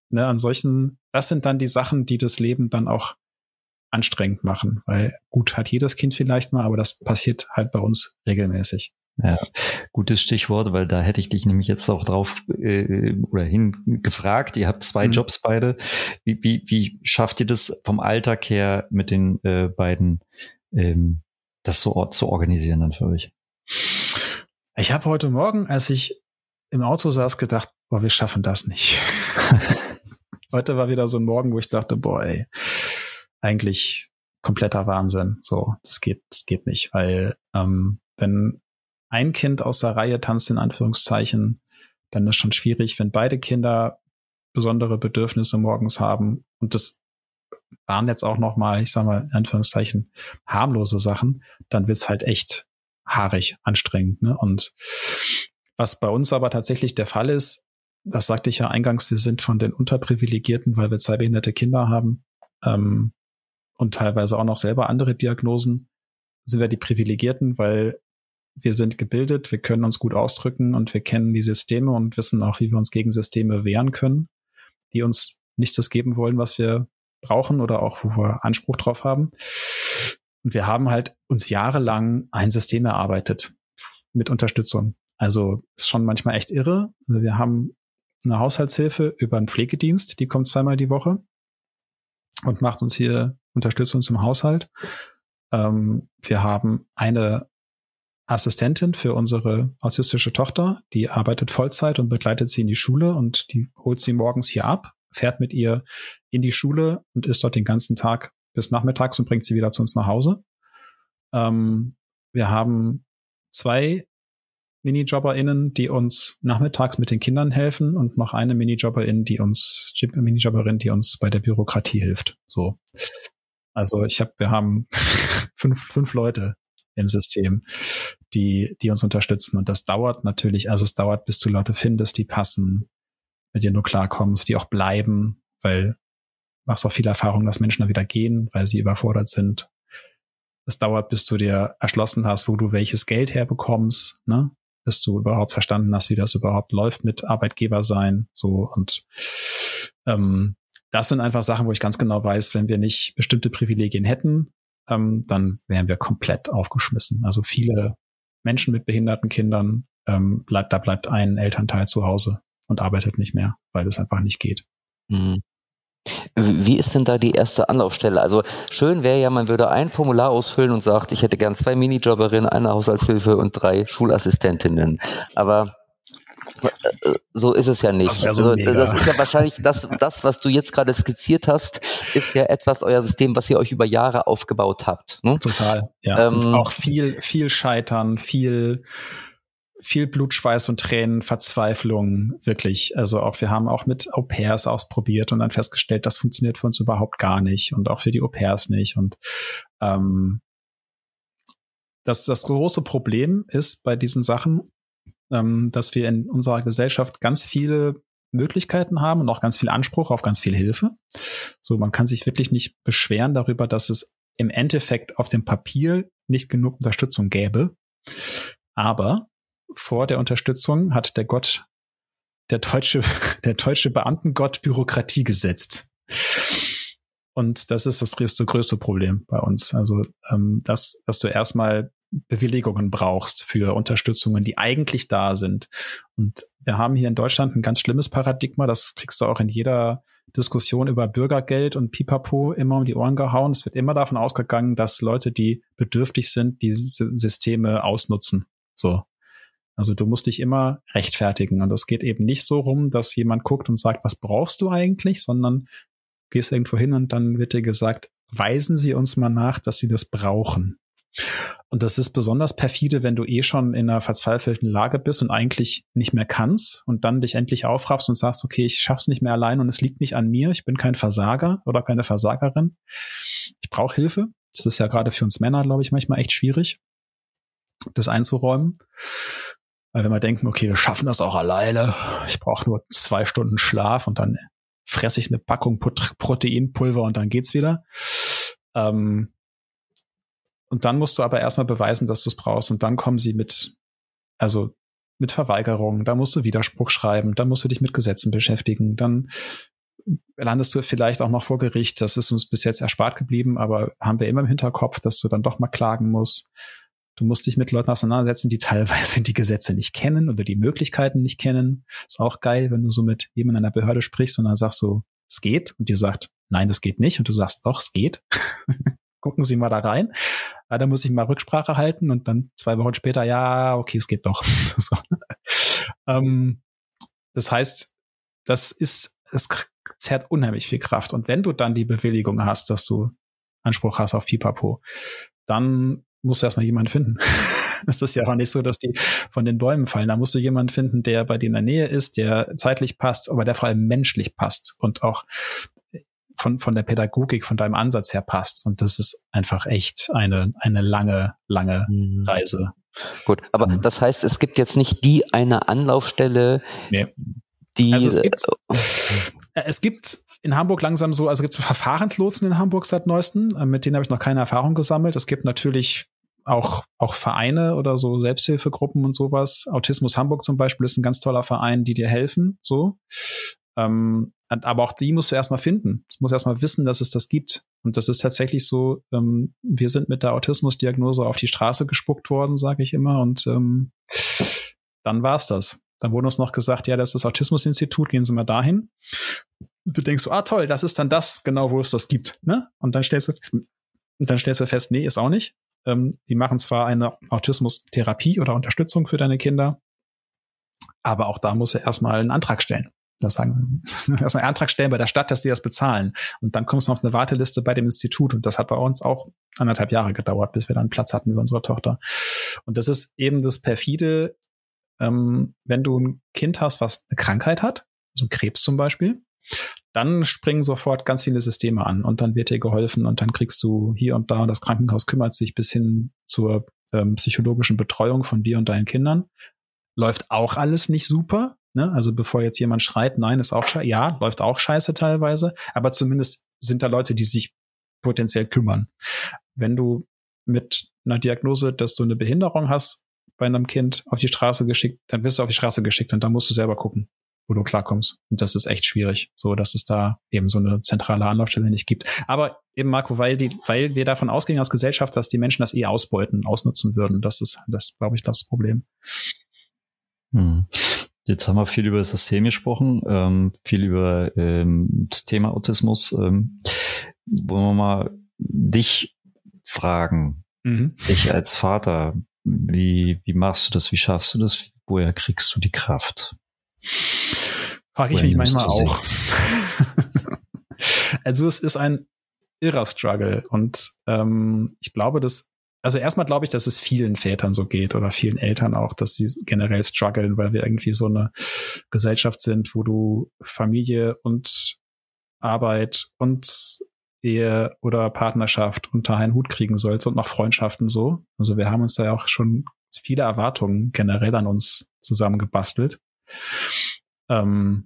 sind dann die Sachen, die das Leben dann auch anstrengend machen, weil gut hat jedes Kind vielleicht mal, aber das passiert halt bei uns regelmäßig. Ja, gutes Stichwort, weil da hätte ich dich nämlich jetzt auch drauf oder hin gefragt. Ihr habt 2 Jobs beide. Wie schafft ihr das vom Alltag her mit den beiden, das so zu organisieren dann für euch? Ich habe heute Morgen, als ich im Auto saß, gedacht, wir schaffen das nicht. Heute war wieder so ein Morgen, wo ich dachte, eigentlich kompletter Wahnsinn. So, das geht nicht, weil wenn ein Kind aus der Reihe tanzt, in Anführungszeichen, dann ist schon schwierig, wenn beide Kinder besondere Bedürfnisse morgens haben. Und das waren jetzt auch noch mal, ich sag mal, in Anführungszeichen, harmlose Sachen, dann wird's halt echt haarig anstrengend. Ne? Und was bei uns aber tatsächlich der Fall ist, das sagte ich ja eingangs, wir sind von den Unterprivilegierten, weil wir 2 behinderte Kinder haben und teilweise auch noch selber andere Diagnosen, sind wir die Privilegierten, weil wir sind gebildet, wir können uns gut ausdrücken und wir kennen die Systeme und wissen auch, wie wir uns gegen Systeme wehren können, die uns nicht das geben wollen, was wir brauchen oder auch, wo wir Anspruch drauf haben. Und wir haben halt uns jahrelang ein System erarbeitet mit Unterstützung. Also ist schon manchmal echt irre. Also wir haben eine Haushaltshilfe über einen Pflegedienst, die kommt 2-mal die Woche und unterstützt uns im Haushalt. Wir haben eine Assistentin für unsere autistische Tochter, die arbeitet Vollzeit und begleitet sie in die Schule und die holt sie morgens hier ab, fährt mit ihr in die Schule und ist dort den ganzen Tag bis nachmittags und bringt sie wieder zu uns nach Hause. Wir haben 2 MinijobberInnen, die uns nachmittags mit den Kindern helfen und noch eine Minijobberin, die uns bei der Bürokratie hilft. So. Also wir haben 5 Leute im System, die uns unterstützen. Und das dauert natürlich, es dauert, bis du Leute findest, die passen, mit denen du klarkommst, die auch bleiben, weil du machst auch viel Erfahrung, dass Menschen dann wieder gehen, weil sie überfordert sind. Es dauert, bis du dir erschlossen hast, wo du welches Geld herbekommst, ne? Bis du überhaupt verstanden hast, wie das überhaupt läuft mit Arbeitgeber sein, so. Und das sind einfach Sachen, wo ich ganz genau weiß, wenn wir nicht bestimmte Privilegien hätten, dann wären wir komplett aufgeschmissen. Also viele Menschen mit behinderten Kindern, bleibt ein Elternteil zu Hause und arbeitet nicht mehr, weil es einfach nicht geht. Mhm. Wie ist denn da die erste Anlaufstelle? Also schön wäre ja, man würde ein Formular ausfüllen und sagt, ich hätte gern 2 Minijobberinnen, eine Haushaltshilfe und 3 Schulassistentinnen. Aber so ist es ja nicht. Das so das ist ja wahrscheinlich das, was du jetzt gerade skizziert hast, ist ja etwas, euer System, was ihr euch über Jahre aufgebaut habt. Ne? Total, ja. Und auch viel Scheitern, viel Blut, Schweiß und Tränen, Verzweiflung, wirklich. Also auch, wir haben auch mit Au-pairs ausprobiert und dann festgestellt, das funktioniert für uns überhaupt gar nicht und auch für die Au-pairs nicht. Und das große Problem ist bei diesen Sachen, dass wir in unserer Gesellschaft ganz viele Möglichkeiten haben und auch ganz viel Anspruch auf ganz viel Hilfe. So, man kann sich wirklich nicht beschweren darüber, dass es im Endeffekt auf dem Papier nicht genug Unterstützung gäbe. Aber vor der Unterstützung hat der deutsche Beamtengott Bürokratie gesetzt. Und das ist das größte Problem bei uns. Also, dass du erstmal Bewilligungen brauchst für Unterstützungen, die eigentlich da sind. Und wir haben hier in Deutschland ein ganz schlimmes Paradigma. Das kriegst du auch in jeder Diskussion über Bürgergeld und Pipapo immer um die Ohren gehauen. Es wird immer davon ausgegangen, dass Leute, die bedürftig sind, diese Systeme ausnutzen. So. Also du musst dich immer rechtfertigen. Und das geht eben nicht so rum, dass jemand guckt und sagt, was brauchst du eigentlich, sondern gehst irgendwo hin und dann wird dir gesagt, weisen Sie uns mal nach, dass Sie das brauchen. Und das ist besonders perfide, wenn du schon in einer verzweifelten Lage bist und eigentlich nicht mehr kannst und dann dich endlich aufraffst und sagst, okay, ich schaff's nicht mehr allein und es liegt nicht an mir, ich bin kein Versager oder keine Versagerin. Ich brauche Hilfe. Das ist ja gerade für uns Männer, glaube ich, manchmal echt schwierig, das einzuräumen. Weil wenn wir denken, okay, wir schaffen das auch alleine, ich brauche nur 2 Stunden Schlaf und dann fresse ich eine Packung Proteinpulver und dann geht's wieder. Und dann musst du aber erstmal beweisen, dass du es brauchst. Und dann kommen sie mit Verweigerung. Da musst du Widerspruch schreiben. Dann musst du dich mit Gesetzen beschäftigen. Dann landest du vielleicht auch noch vor Gericht. Das ist uns bis jetzt erspart geblieben, aber haben wir immer im Hinterkopf, dass du dann doch mal klagen musst. Du musst dich mit Leuten auseinandersetzen, die teilweise die Gesetze nicht kennen oder die Möglichkeiten nicht kennen. Ist auch geil, wenn du so mit jemandem in einer Behörde sprichst und dann sagst du, es geht. Und die sagt, nein, das geht nicht. Und du sagst, doch, es geht. Gucken Sie mal da rein. Da muss ich mal Rücksprache halten und dann 2 Wochen später, ja, okay, es geht doch. So. Das heißt, es zerrt unheimlich viel Kraft. Und wenn du dann die Bewilligung hast, dass du Anspruch hast auf Pipapo, dann musst du erstmal jemanden finden. Es ist ja auch nicht so, dass die von den Bäumen fallen. Da musst du jemanden finden, der bei dir in der Nähe ist, der zeitlich passt, aber der vor allem menschlich passt und auch von der Pädagogik, von deinem Ansatz her passt. Und das ist einfach echt eine lange Reise. Gut, aber das heißt, es gibt jetzt nicht die eine Anlaufstelle, nee. Die... Also es gibt in Hamburg langsam so, also gibt es Verfahrenslotsen in Hamburg seit neuestem, mit denen habe ich noch keine Erfahrung gesammelt. Es gibt natürlich auch Vereine oder so Selbsthilfegruppen und sowas. Autismus Hamburg zum Beispiel ist ein ganz toller Verein, die dir helfen, so. Aber auch die musst du erstmal finden. Du musst erstmal wissen, dass es das gibt. Und das ist tatsächlich so, wir sind mit der Autismusdiagnose auf die Straße gespuckt worden, sage ich immer. Und dann war's das. Dann wurde uns noch gesagt, ja, das ist das Autismusinstitut, gehen Sie mal dahin. Du denkst so, toll, das ist dann das, genau, wo es das gibt. Ne? Und dann stellst du fest, nee, ist auch nicht. Die machen zwar eine Autismustherapie oder Unterstützung für deine Kinder, aber auch da musst du erstmal einen Antrag stellen. Das sagen, erst einen Antrag stellen bei der Stadt, dass die das bezahlen. Und dann kommst du auf eine Warteliste bei dem Institut. Und das hat bei uns auch 1,5 Jahre gedauert, bis wir dann Platz hatten für unsere Tochter. Und das ist eben das perfide, wenn du ein Kind hast, was eine Krankheit hat, so Krebs zum Beispiel, dann springen sofort ganz viele Systeme an und dann wird dir geholfen und dann kriegst du hier und da, das Krankenhaus kümmert sich bis hin zur psychologischen Betreuung von dir und deinen Kindern. Läuft auch alles nicht super, ne? Also bevor jetzt jemand schreit, nein, ist auch scheiße. Ja, läuft auch scheiße teilweise, aber zumindest sind da Leute, die sich potenziell kümmern. Wenn du mit einer Diagnose, dass du eine Behinderung hast, bei einem Kind auf die Straße geschickt, dann wirst du auf die Straße geschickt und dann musst du selber gucken, wo du klarkommst. Und das ist echt schwierig, so dass es da eben so eine zentrale Anlaufstelle nicht gibt. Aber eben, Marco, weil wir davon ausgehen als Gesellschaft, dass die Menschen das ausbeuten, ausnutzen würden. Das ist, glaube ich, das Problem. Jetzt haben wir viel über das System gesprochen, viel über das Thema Autismus. Wollen wir mal dich fragen, dich als Vater, wie machst du das, wie schaffst du das, woher kriegst du die Kraft? Frage ich mich manchmal auch. Also es ist ein irrer Struggle und ich glaube, also erstmal glaube ich, dass es vielen Vätern so geht oder vielen Eltern auch, dass sie generell strugglen, weil wir irgendwie so eine Gesellschaft sind, wo du Familie und Arbeit und Ehe oder Partnerschaft unter einen Hut kriegen sollst und noch Freundschaften so. Also wir haben uns da ja auch schon viele Erwartungen generell an uns zusammengebastelt. Und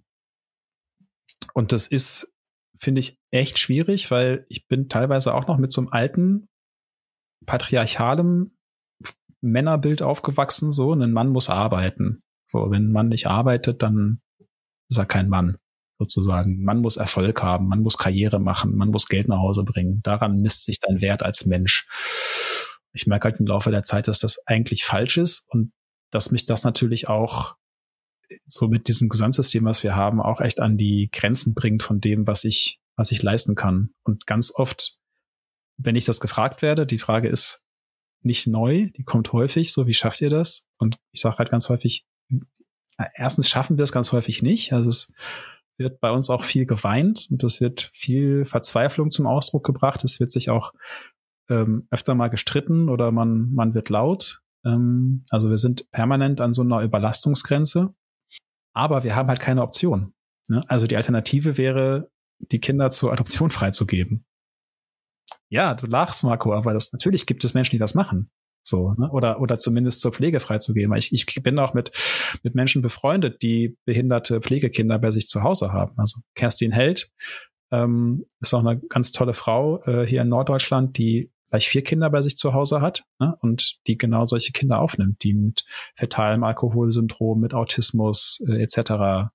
das ist, finde ich, echt schwierig, weil ich bin teilweise auch noch mit so einem alten, patriarchalem Männerbild aufgewachsen, so, ein Mann muss arbeiten. So, wenn ein Mann nicht arbeitet, dann ist er kein Mann, sozusagen. Man muss Erfolg haben, man muss Karriere machen, man muss Geld nach Hause bringen. Daran misst sich dein Wert als Mensch. Ich merke halt im Laufe der Zeit, dass das eigentlich falsch ist und dass mich das natürlich auch so mit diesem Gesamtsystem, was wir haben, auch echt an die Grenzen bringt von dem, was ich leisten kann. Und ganz oft, wenn ich das gefragt werde, die Frage ist nicht neu, die kommt häufig, so wie schafft ihr das? Und ich sage halt ganz häufig, erstens schaffen wir es ganz häufig nicht. Also es wird bei uns auch viel geweint und es wird viel Verzweiflung zum Ausdruck gebracht. Es wird sich auch öfter mal gestritten oder man wird laut. Also wir sind permanent an so einer Überlastungsgrenze. Aber wir haben halt keine Option. Ne? Also die Alternative wäre, die Kinder zur Adoption freizugeben. Ja, du lachst, Marco, aber natürlich gibt es Menschen, die das machen. So, ne? Oder zumindest zur Pflege freizugeben. Ich bin auch mit Menschen befreundet, die behinderte Pflegekinder bei sich zu Hause haben. Also Kerstin Held ist auch eine ganz tolle Frau hier in Norddeutschland, die gleich 4 Kinder bei sich zu Hause hat, ne? Und die genau solche Kinder aufnimmt, die mit fetalem Alkoholsyndrom, mit Autismus etc.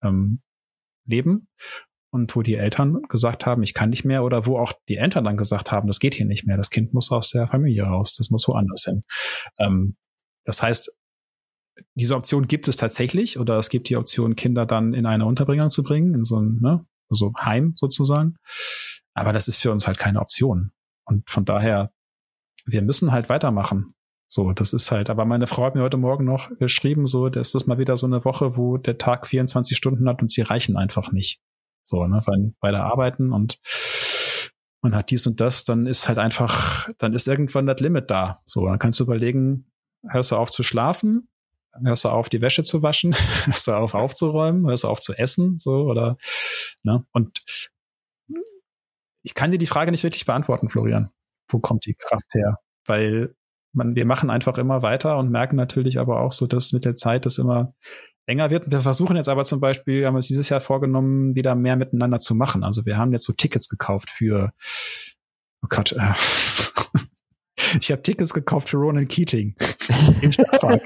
Leben. Und wo die Eltern gesagt haben, ich kann nicht mehr, oder wo auch die Eltern dann gesagt haben, das geht hier nicht mehr, das Kind muss aus der Familie raus, das muss woanders hin. Das heißt, diese Option gibt es tatsächlich, oder es gibt die Option, Kinder dann in eine Unterbringung zu bringen, in so ein so Heim sozusagen. Aber das ist für uns halt keine Option. Und von daher, wir müssen halt weitermachen. So, das ist halt, aber meine Frau hat mir heute Morgen noch geschrieben, so, das ist mal wieder so eine Woche, wo der Tag 24 Stunden hat und sie reichen einfach nicht. So, ne, weil beide arbeiten und man hat dies und das, dann ist halt einfach, dann ist irgendwann das Limit da. So, dann kannst du überlegen, hörst du auf zu schlafen, hörst du auf, die Wäsche zu waschen, hörst du auf aufzuräumen, hörst du auf zu essen, so, oder, ne, und ich kann dir die Frage nicht wirklich beantworten, Florian. Wo kommt die Kraft her? Weil wir machen einfach immer weiter und merken natürlich aber auch so, dass mit der Zeit das immer enger wird. Wir versuchen jetzt aber zum Beispiel, haben wir uns dieses Jahr vorgenommen, wieder mehr miteinander zu machen. Also wir haben jetzt so Tickets gekauft für, oh Gott, ich habe Tickets gekauft für Ronan Keating im Stadtpark.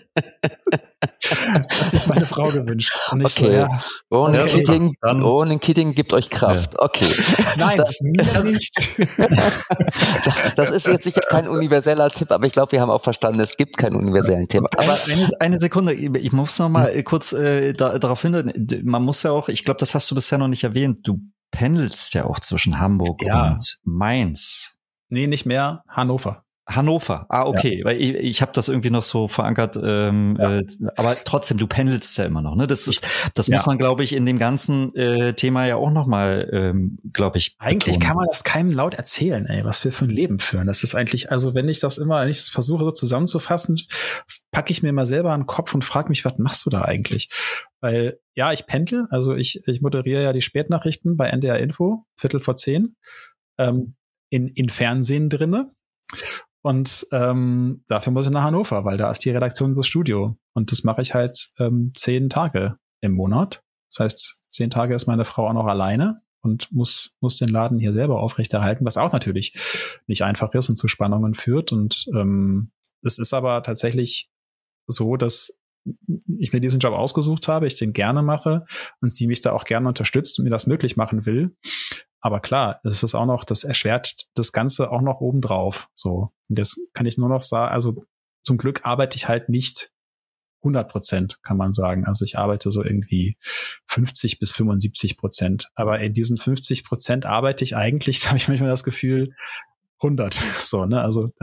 Hat sich meine Frau gewünscht. Und ich okay. so, ja. Ronan Keating gibt euch Kraft. Ja. Okay. Nein, mir nicht. Das ist jetzt sicher kein universeller Tipp, aber ich glaube, wir haben auch verstanden, es gibt keinen universellen Tipp. Aber eine Sekunde, ich muss noch mal kurz darauf hindeuten, man muss ja auch, ich glaube, das hast du bisher noch nicht erwähnt, du pendelst ja auch zwischen Hamburg und Mainz. Nee, nicht mehr, Hannover. Okay, ja. Weil ich habe das irgendwie noch so verankert, aber trotzdem, du pendelst ja immer noch, ne? Das muss man, glaube ich, in dem ganzen Thema ja auch nochmal, glaube ich, eigentlich betonen. Kann man das keinem laut erzählen, was wir für ein Leben führen. Das ist eigentlich, also wenn ich das versuche so zusammenzufassen, packe ich mir mal selber an den Kopf und frage mich, was machst du da eigentlich? Weil, ja, ich pendel, also ich moderiere ja die Spätnachrichten bei NDR Info, 9:15, in Fernsehen drinne. Und dafür muss ich nach Hannover, weil da ist die Redaktion das Studio. Und das mache ich halt 10 Tage im Monat. Das heißt, 10 Tage ist meine Frau auch noch alleine und muss den Laden hier selber aufrechterhalten, was auch natürlich nicht einfach ist und zu Spannungen führt. Und es ist aber tatsächlich so, dass ich mir diesen Job ausgesucht habe, ich den gerne mache und sie mich da auch gerne unterstützt und mir das möglich machen will. Aber klar, es ist auch noch, das erschwert das Ganze auch noch obendrauf. So. Und das kann ich nur noch sagen, also zum Glück arbeite ich halt nicht 100%, kann man sagen. Also ich arbeite so irgendwie 50 bis 75%. Aber in diesen 50% arbeite ich eigentlich, da habe ich manchmal das Gefühl, 100. So, ne? Also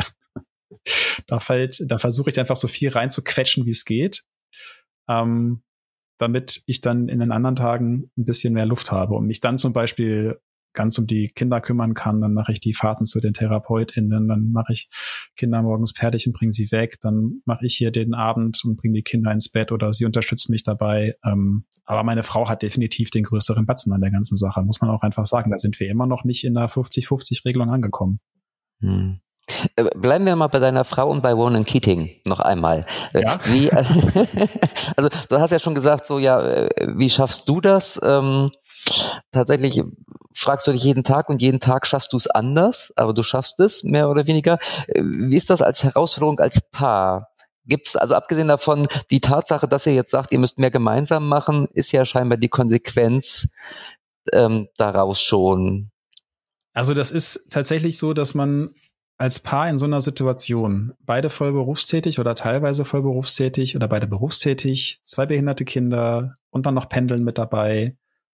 da versuche ich einfach so viel reinzuquetschen, wie es geht. damit ich dann in den anderen Tagen ein bisschen mehr Luft habe und mich dann zum Beispiel ganz um die Kinder kümmern kann. Dann mache ich die Fahrten zu den TherapeutInnen, dann mache ich Kinder morgens fertig und bringe sie weg, dann mache ich hier den Abend und bringe die Kinder ins Bett oder sie unterstützt mich dabei. Aber meine Frau hat definitiv den größeren Batzen an der ganzen Sache, muss man auch einfach sagen. Da sind wir immer noch nicht in der 50-50-Regelung angekommen. Bleiben wir mal bei deiner Frau und bei Ronan Keating noch einmal. Ja? Also du hast ja schon gesagt, so ja, wie schaffst du das? Tatsächlich fragst du dich jeden Tag und jeden Tag schaffst du es anders, aber du schaffst es mehr oder weniger. Wie ist das als Herausforderung als Paar? Gibt's, also abgesehen davon, die Tatsache, dass ihr jetzt sagt, ihr müsst mehr gemeinsam machen, ist ja scheinbar die Konsequenz daraus schon. Also das ist tatsächlich so, dass man als Paar in so einer Situation, beide voll berufstätig oder teilweise voll berufstätig oder beide berufstätig, 2 behinderte Kinder und dann noch Pendeln mit dabei,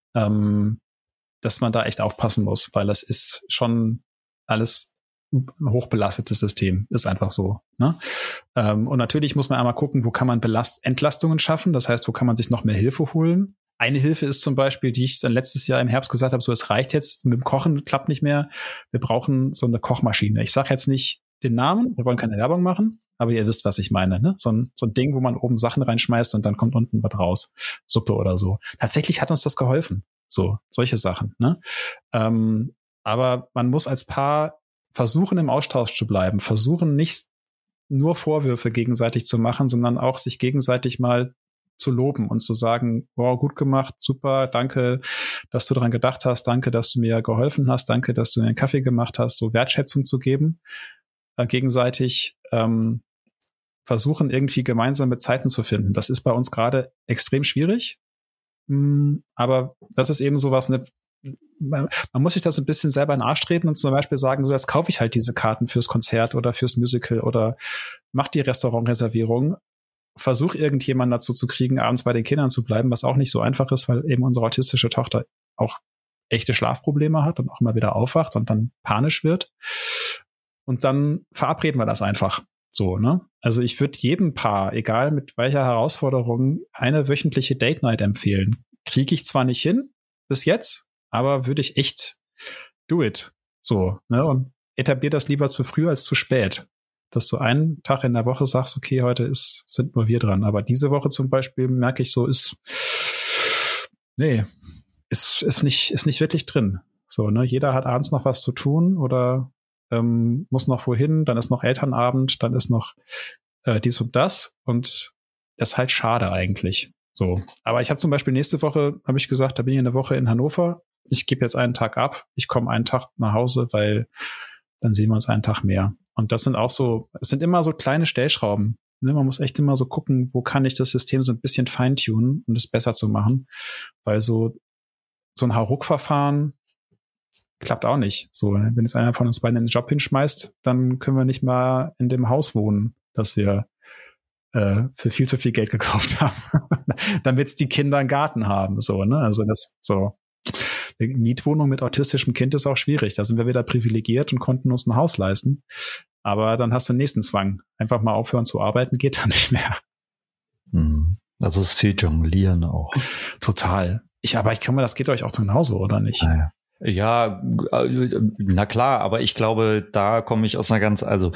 dass man da echt aufpassen muss, weil das ist schon alles ein hochbelastetes System, ist einfach so. Ne? Und natürlich muss man einmal gucken, wo kann man Entlastungen schaffen, das heißt, wo kann man sich noch mehr Hilfe holen. Eine Hilfe ist zum Beispiel, die ich dann letztes Jahr im Herbst gesagt habe, so es reicht jetzt, mit dem Kochen klappt nicht mehr, wir brauchen so eine Kochmaschine. Ich sage jetzt nicht den Namen, wir wollen keine Werbung machen, aber ihr wisst, was ich meine. Ne? So ein Ding, wo man oben Sachen reinschmeißt und dann kommt unten was raus, Suppe oder so. Tatsächlich hat uns das geholfen, so solche Sachen. Ne? Aber man muss als Paar versuchen, im Austausch zu bleiben, versuchen nicht nur Vorwürfe gegenseitig zu machen, sondern auch sich gegenseitig mal zu loben und zu sagen, wow, gut gemacht, super, danke, dass du daran gedacht hast, danke, dass du mir geholfen hast, danke, dass du mir einen Kaffee gemacht hast, so Wertschätzung zu geben, gegenseitig versuchen, irgendwie gemeinsame Zeiten zu finden. Das ist bei uns gerade extrem schwierig, aber das ist eben sowas, man muss sich das ein bisschen selber in den Arsch treten und zum Beispiel sagen, so jetzt kaufe ich halt diese Karten fürs Konzert oder fürs Musical oder mach die Restaurantreservierung. Versuch irgendjemanden dazu zu kriegen, abends bei den Kindern zu bleiben, was auch nicht so einfach ist, weil eben unsere autistische Tochter auch echte Schlafprobleme hat und auch immer wieder aufwacht und dann panisch wird. Und dann verabreden wir das einfach so, ne? Also ich würde jedem Paar, egal mit welcher Herausforderung, eine wöchentliche Date Night empfehlen. Kriege ich zwar nicht hin, bis jetzt, aber würde ich echt do it. So, ne? Und etablier das lieber zu früh als zu spät. Dass du einen Tag in der Woche sagst, okay, heute sind nur wir dran. Aber diese Woche zum Beispiel merke ich so, ist nicht wirklich drin. So, ne, jeder hat abends noch was zu tun oder muss noch wohin, dann ist noch Elternabend, dann ist noch dies und das und das ist halt schade eigentlich. So. Aber ich habe zum Beispiel nächste Woche, habe ich gesagt, da bin ich eine Woche in Hannover. Ich gebe jetzt einen Tag ab. Ich komme einen Tag nach Hause, weil dann sehen wir uns einen Tag mehr. Und das sind auch so, es sind immer so kleine Stellschrauben. Ne? Man muss echt immer so gucken, wo kann ich das System so ein bisschen feintunen, um das besser zu machen. Weil so ein Hauruck-Verfahren klappt auch nicht. So, wenn jetzt einer von uns beiden einen Job hinschmeißt, dann können wir nicht mal in dem Haus wohnen, das wir für viel zu viel Geld gekauft haben, damit die Kinder einen Garten haben. So, ne? Also das so. Eine Mietwohnung mit autistischem Kind ist auch schwierig. Da sind wir wieder privilegiert und konnten uns ein Haus leisten. Aber dann hast du den nächsten Zwang. Einfach mal aufhören zu arbeiten, geht dann nicht mehr. Also es ist viel Jonglieren auch. Total. Aber ich kann mir, das geht euch auch genauso, oder nicht? Naja. Ja, na klar, aber ich glaube, da komme ich aus einer also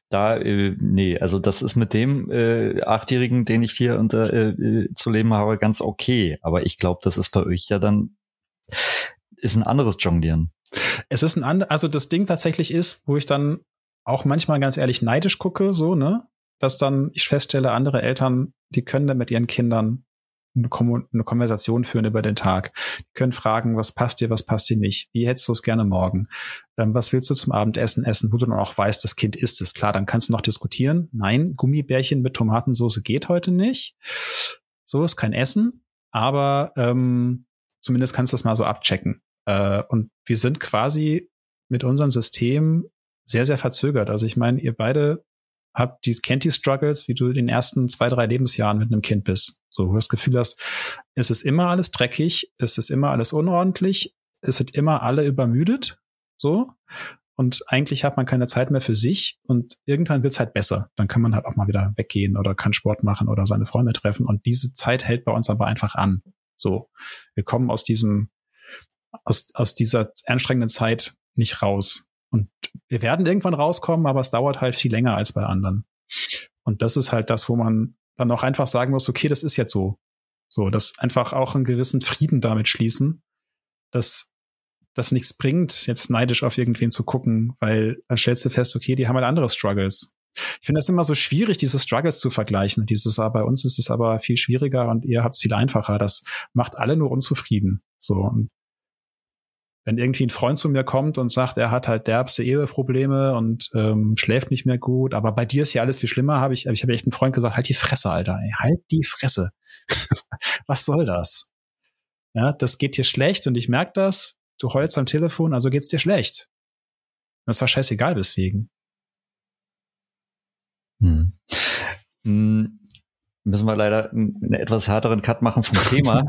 das ist mit dem 8-Jährigen, den ich hier zu leben habe, ganz okay. Aber ich glaube, das ist bei euch ja dann ist ein anderes Jonglieren. Es ist also das Ding tatsächlich ist, wo ich dann auch manchmal ganz ehrlich neidisch gucke, so, ne, dass dann ich feststelle, andere Eltern, die können dann mit ihren Kindern eine Konversation führen über den Tag. Die können fragen, was passt dir nicht? Wie hättest du es gerne morgen? Was willst du zum Abendessen essen, wo du dann auch weißt, das Kind isst es. Klar, dann kannst du noch diskutieren. Nein, Gummibärchen mit Tomatensauce geht heute nicht. So ist kein Essen, aber zumindest kannst du das mal so abchecken. Und wir sind quasi mit unserem System sehr, sehr verzögert. Also ich meine, ihr beide kennt die Struggles, wie du in den ersten 2-3 Lebensjahren mit einem Kind bist. So, wo du das Gefühl hast, es ist immer alles dreckig, es ist immer alles unordentlich, es sind immer alle übermüdet, so. und eigentlich hat man keine Zeit mehr für sich und irgendwann wird's halt besser. Dann kann man halt auch mal wieder weggehen oder kann Sport machen oder seine Freunde treffen und diese Zeit hält bei uns aber einfach an. So, wir kommen aus dieser anstrengenden Zeit nicht raus. Und wir werden irgendwann rauskommen, aber es dauert halt viel länger als bei anderen. Und das ist halt das, wo man dann auch einfach sagen muss, okay, das ist jetzt so. So, dass einfach auch einen gewissen Frieden damit schließen, dass das nichts bringt, jetzt neidisch auf irgendwen zu gucken, weil dann stellst du fest, okay, die haben halt andere Struggles. Ich finde das immer so schwierig, diese Struggles zu vergleichen. Bei uns ist es aber viel schwieriger und ihr habt es viel einfacher. Das macht alle nur unzufrieden. So, und wenn irgendwie ein Freund zu mir kommt und sagt, er hat halt derbste Eheprobleme und schläft nicht mehr gut, aber bei dir ist ja alles viel schlimmer, habe ich echt einen Freund gesagt, halt die Fresse, Alter, ey, halt die Fresse. Was soll das? Ja, das geht dir schlecht und ich merke das, du heulst am Telefon, also geht's dir schlecht. Das war scheißegal, weswegen. Müssen wir leider einen etwas härteren Cut machen vom Thema.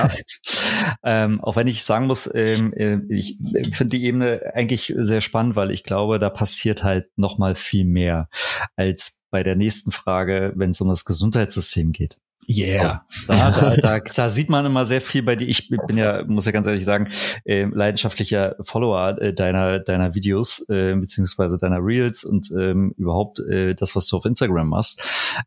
Ja. Auch wenn ich sagen muss, ich finde die Ebene eigentlich sehr spannend, weil ich glaube, da passiert halt noch mal viel mehr als bei der nächsten Frage, wenn es um das Gesundheitssystem geht. Yeah. So, da sieht man immer sehr viel bei dir. Ich bin ja, muss ja ganz ehrlich sagen, leidenschaftlicher Follower deiner Videos, beziehungsweise deiner Reels und überhaupt das, was du auf Instagram machst.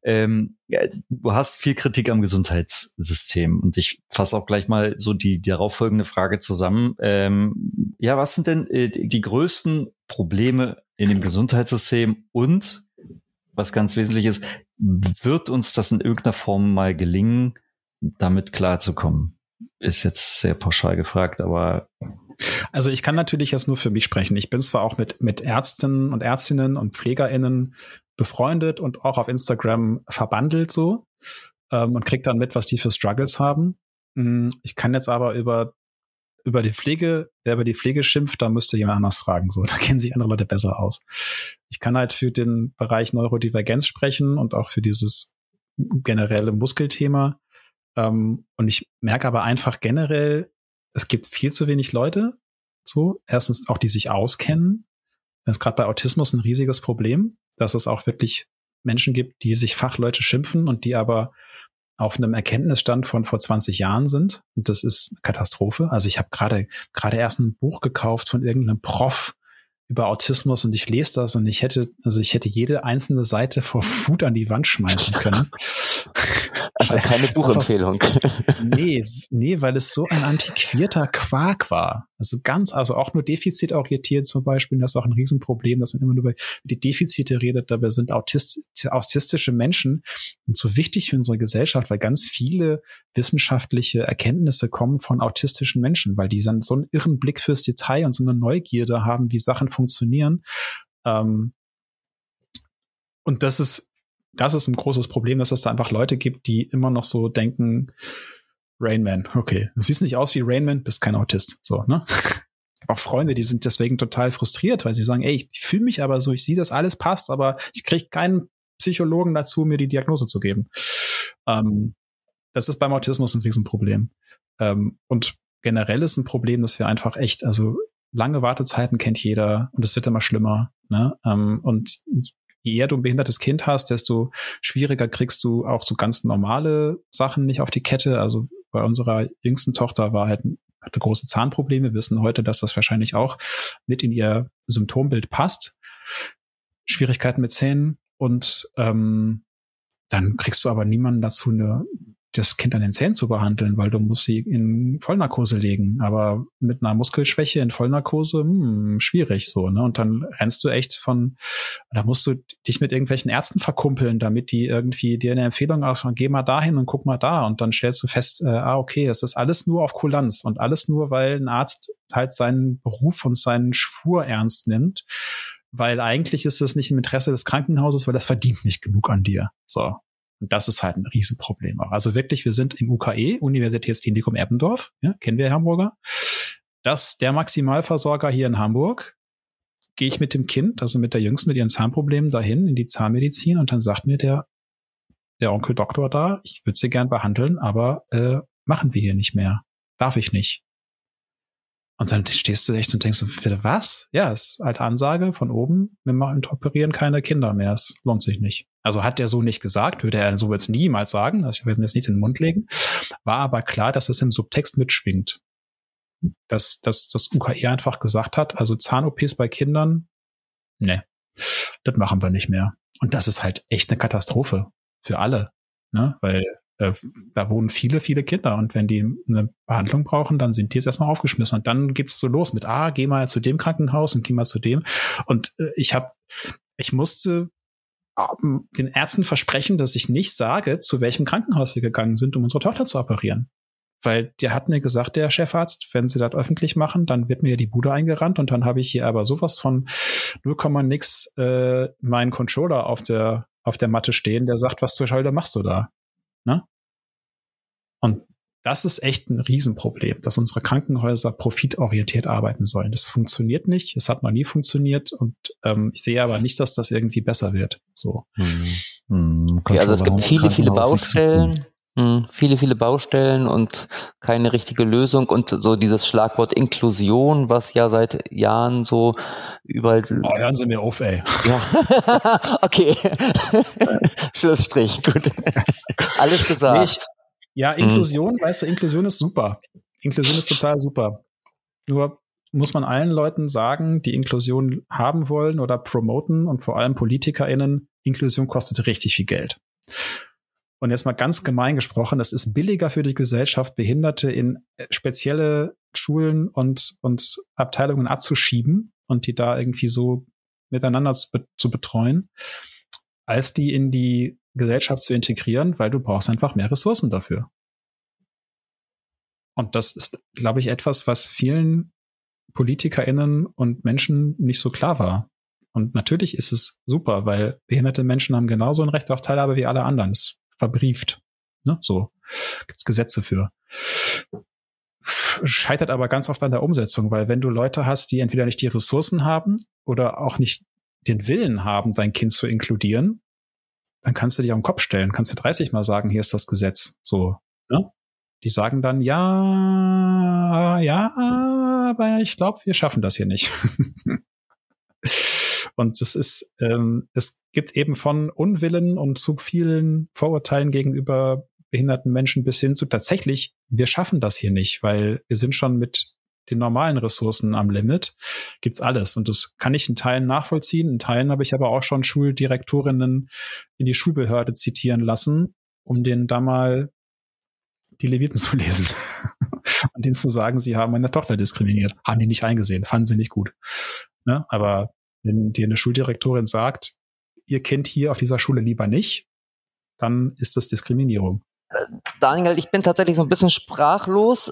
Du hast viel Kritik am Gesundheitssystem und ich fasse auch gleich mal so die darauffolgende Frage zusammen. Ja, was sind denn die größten Probleme in dem Gesundheitssystem und was ganz wesentlich ist, wird uns das in irgendeiner Form mal gelingen, damit klarzukommen? Ist jetzt sehr pauschal gefragt, aber... Also ich kann natürlich jetzt nur für mich sprechen. Ich bin zwar auch mit Ärzten und Ärztinnen und PflegerInnen befreundet und auch auf Instagram verbandelt so und krieg dann mit, was die für Struggles haben. Ich kann jetzt aber über die Pflege, wer über die Pflege schimpft, da müsste jemand anders fragen. So, da kennen sich andere Leute besser aus. Ich kann halt für den Bereich Neurodivergenz sprechen und auch für dieses generelle Muskelthema. Und ich merke aber einfach generell, es gibt viel zu wenig Leute. So, erstens auch, die sich auskennen. Das ist gerade bei Autismus ein riesiges Problem, dass es auch wirklich Menschen gibt, die sich Fachleute schimpfen und die aber auf einem Erkenntnisstand von vor 20 Jahren sind. Und das ist eine Katastrophe. Also ich habe gerade erst ein Buch gekauft von irgendeinem Prof über Autismus und ich lese das und ich hätte jede einzelne Seite vor Wut an die Wand schmeißen können. Also keine Buchempfehlung. Nee, weil es so ein antiquierter Quark war. Also auch nur defizitorientiert zum Beispiel, das ist auch ein Riesenproblem, dass man immer nur über die Defizite redet. Dabei sind autistische Menschen so wichtig für unsere Gesellschaft, weil ganz viele wissenschaftliche Erkenntnisse kommen von autistischen Menschen, weil die dann so einen irren Blick fürs Detail und so eine Neugierde haben, wie Sachen funktionieren. Und das ist ein großes Problem, dass es da einfach Leute gibt, die immer noch so denken, Rain Man, okay, du siehst nicht aus wie Rain Man, bist kein Autist, so, ne? Auch Freunde, die sind deswegen total frustriert, weil sie sagen, ey, ich fühle mich aber so, ich sehe, dass alles passt, aber ich kriege keinen Psychologen dazu, mir die Diagnose zu geben. Das ist beim Autismus ein Riesenproblem. Und generell ist ein Problem, dass wir einfach echt, also lange Wartezeiten kennt jeder und es wird immer schlimmer, ne? Und je eher du ein behindertes Kind hast, desto schwieriger kriegst du auch so ganz normale Sachen nicht auf die Kette. Also bei unserer jüngsten Tochter hatte große Zahnprobleme. Wir wissen heute, dass das wahrscheinlich auch mit in ihr Symptombild passt. Schwierigkeiten mit Zähnen und dann kriegst du aber niemanden dazu, das Kind an den Zähnen zu behandeln, weil du musst sie in Vollnarkose legen. Aber mit einer Muskelschwäche in Vollnarkose, schwierig so, ne? Und dann rennst du echt da musst du dich mit irgendwelchen Ärzten verkumpeln, damit die irgendwie dir eine Empfehlung ausmachen, geh mal dahin und guck mal da. Und dann stellst du fest, okay, das ist alles nur auf Kulanz und alles nur, weil ein Arzt halt seinen Beruf und seinen Schwur ernst nimmt. Weil eigentlich ist es nicht im Interesse des Krankenhauses, weil das verdient nicht genug an dir. So. Und das ist halt ein Riesenproblem auch. Also wirklich, wir sind im UKE, Universitätsklinikum Eppendorf, ja, kennen wir Hamburger. Das der Maximalversorger hier in Hamburg. Gehe ich mit dem Kind, also mit der Jüngsten mit ihren Zahnproblemen dahin in die Zahnmedizin und dann sagt mir der Onkel Doktor da, ich würde sie gern behandeln, aber machen wir hier nicht mehr. Darf ich nicht. Und dann stehst du echt und denkst so, bitte was? Ja, ist halt Ansage von oben, wir operieren keine Kinder mehr, es lohnt sich nicht. Also hat der so nicht gesagt, würde er so jetzt niemals sagen, also ich will mir jetzt nichts in den Mund legen, war aber klar, dass es im Subtext mitschwingt. Dass das UKE einfach gesagt hat, also Zahn-OPs bei Kindern, ne, das machen wir nicht mehr. Und das ist halt echt eine Katastrophe für alle, ne, weil da wohnen viele, viele Kinder und wenn die eine Behandlung brauchen, dann sind die jetzt erstmal aufgeschmissen und dann geht's so los mit, geh mal zu dem Krankenhaus und geh mal zu dem und ich musste den Ärzten versprechen, dass ich nicht sage, zu welchem Krankenhaus wir gegangen sind, um unsere Tochter zu operieren. Weil der hat mir gesagt, der Chefarzt, wenn sie das öffentlich machen, dann wird mir die Bude eingerannt und dann habe ich hier aber sowas von 0, nix meinen Controller auf der Matte stehen, der sagt, was zur Hölle machst du da? Ne? Und das ist echt ein Riesenproblem, dass unsere Krankenhäuser profitorientiert arbeiten sollen. Das funktioniert nicht, es hat noch nie funktioniert und ich sehe aber nicht, dass das irgendwie besser wird. So. Okay, also es gibt viele Baustellen. Viele Baustellen und keine richtige Lösung und so dieses Schlagwort Inklusion, was ja seit Jahren so überall... hören Sie mir auf, ey. Ja, okay. Schlussstrich, gut. Alles gesagt. Inklusion, weißt du, Inklusion ist super. Inklusion ist total super. Nur muss man allen Leuten sagen, die Inklusion haben wollen oder promoten und vor allem PolitikerInnen, Inklusion kostet richtig viel Geld. Und jetzt mal ganz gemein gesprochen, es ist billiger für die Gesellschaft, Behinderte in spezielle Schulen und Abteilungen abzuschieben und die da irgendwie so miteinander zu betreuen, als die in die Gesellschaft zu integrieren, weil du brauchst einfach mehr Ressourcen dafür. Und das ist, glaube ich, etwas, was vielen PolitikerInnen und Menschen nicht so klar war. Und natürlich ist es super, weil behinderte Menschen haben genauso ein Recht auf Teilhabe wie alle anderen. Das verbrieft. Ne? So gibt's Gesetze für. Scheitert aber ganz oft an der Umsetzung, weil wenn du Leute hast, die entweder nicht die Ressourcen haben oder auch nicht den Willen haben, dein Kind zu inkludieren, dann kannst du dich auf den Kopf stellen, kannst du 30 Mal sagen, hier ist das Gesetz. So, ne? Die sagen dann, ja, aber ich glaube, wir schaffen das hier nicht. Und es gibt eben von Unwillen und zu vielen Vorurteilen gegenüber behinderten Menschen bis hin zu tatsächlich, wir schaffen das hier nicht, weil wir sind schon mit den normalen Ressourcen am Limit, gibt's alles. Und das kann ich in Teilen nachvollziehen. In Teilen habe ich aber auch schon Schuldirektorinnen in die Schulbehörde zitieren lassen, um denen da mal die Leviten zu lesen und denen zu sagen, sie haben meine Tochter diskriminiert. Haben die nicht eingesehen, fanden sie nicht gut. Ne? Aber wenn dir eine Schuldirektorin sagt, ihr Kind hier auf dieser Schule lieber nicht, dann ist das Diskriminierung. Daniel, ich bin tatsächlich so ein bisschen sprachlos,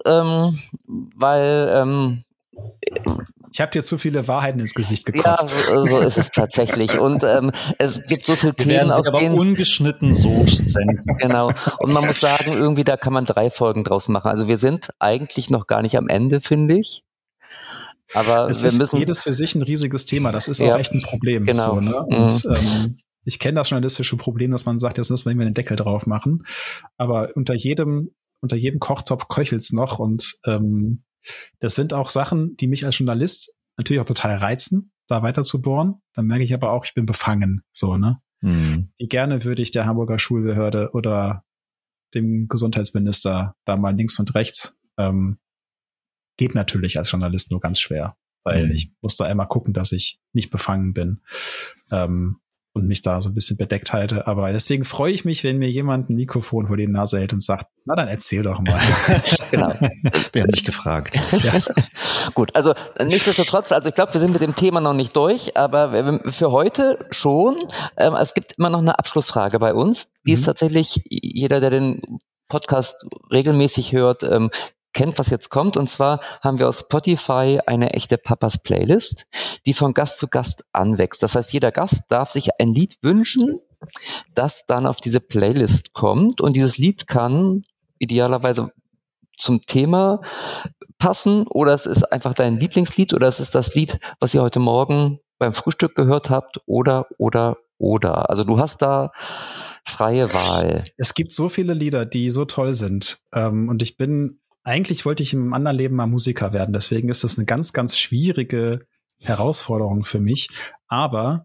weil ich habe dir zu viele Wahrheiten ins Gesicht gekotzt. Ja, so ist es tatsächlich. Und es gibt so viele Themen, aus denen aber ungeschnitten so senden. Genau. Und man muss sagen, irgendwie da kann man 3 Folgen draus machen. Also wir sind eigentlich noch gar nicht am Ende, finde ich. Aber es ist jedes für sich ein riesiges Thema. Das ist auch echt ein Problem. Genau. So, ne? Und ich kenne das journalistische Problem, dass man sagt, jetzt müssen wir irgendwie den Deckel drauf machen. Aber unter jedem Kochtopf köchelt's noch. Und das sind auch Sachen, die mich als Journalist natürlich auch total reizen, da weiter zu bohren. Dann merke ich aber auch, ich bin befangen. So, ne? Wie gerne würde ich der Hamburger Schulbehörde oder dem Gesundheitsminister da mal links und rechts geht natürlich als Journalist nur ganz schwer, weil ich muss da immer gucken, dass ich nicht befangen bin und mich da so ein bisschen bedeckt halte. Aber deswegen freue ich mich, wenn mir jemand ein Mikrofon vor die Nase hält und sagt, na dann erzähl doch mal. Genau. Wir haben dich gefragt. Ja. Gut, also nichtsdestotrotz, also ich glaube, wir sind mit dem Thema noch nicht durch, aber für heute schon. Es gibt immer noch eine Abschlussfrage bei uns. Die ist tatsächlich, jeder, der den Podcast regelmäßig hört, kennt, was jetzt kommt. Und zwar haben wir auf Spotify eine echte Papas Playlist, die von Gast zu Gast anwächst. Das heißt, jeder Gast darf sich ein Lied wünschen, das dann auf diese Playlist kommt. Und dieses Lied kann idealerweise zum Thema passen oder es ist einfach dein Lieblingslied oder es ist das Lied, was ihr heute Morgen beim Frühstück gehört habt oder. Also du hast da freie Wahl. Es gibt so viele Lieder, die so toll sind. Und ich bin eigentlich wollte ich im anderen Leben mal Musiker werden. Deswegen ist das eine ganz, ganz schwierige Herausforderung für mich. Aber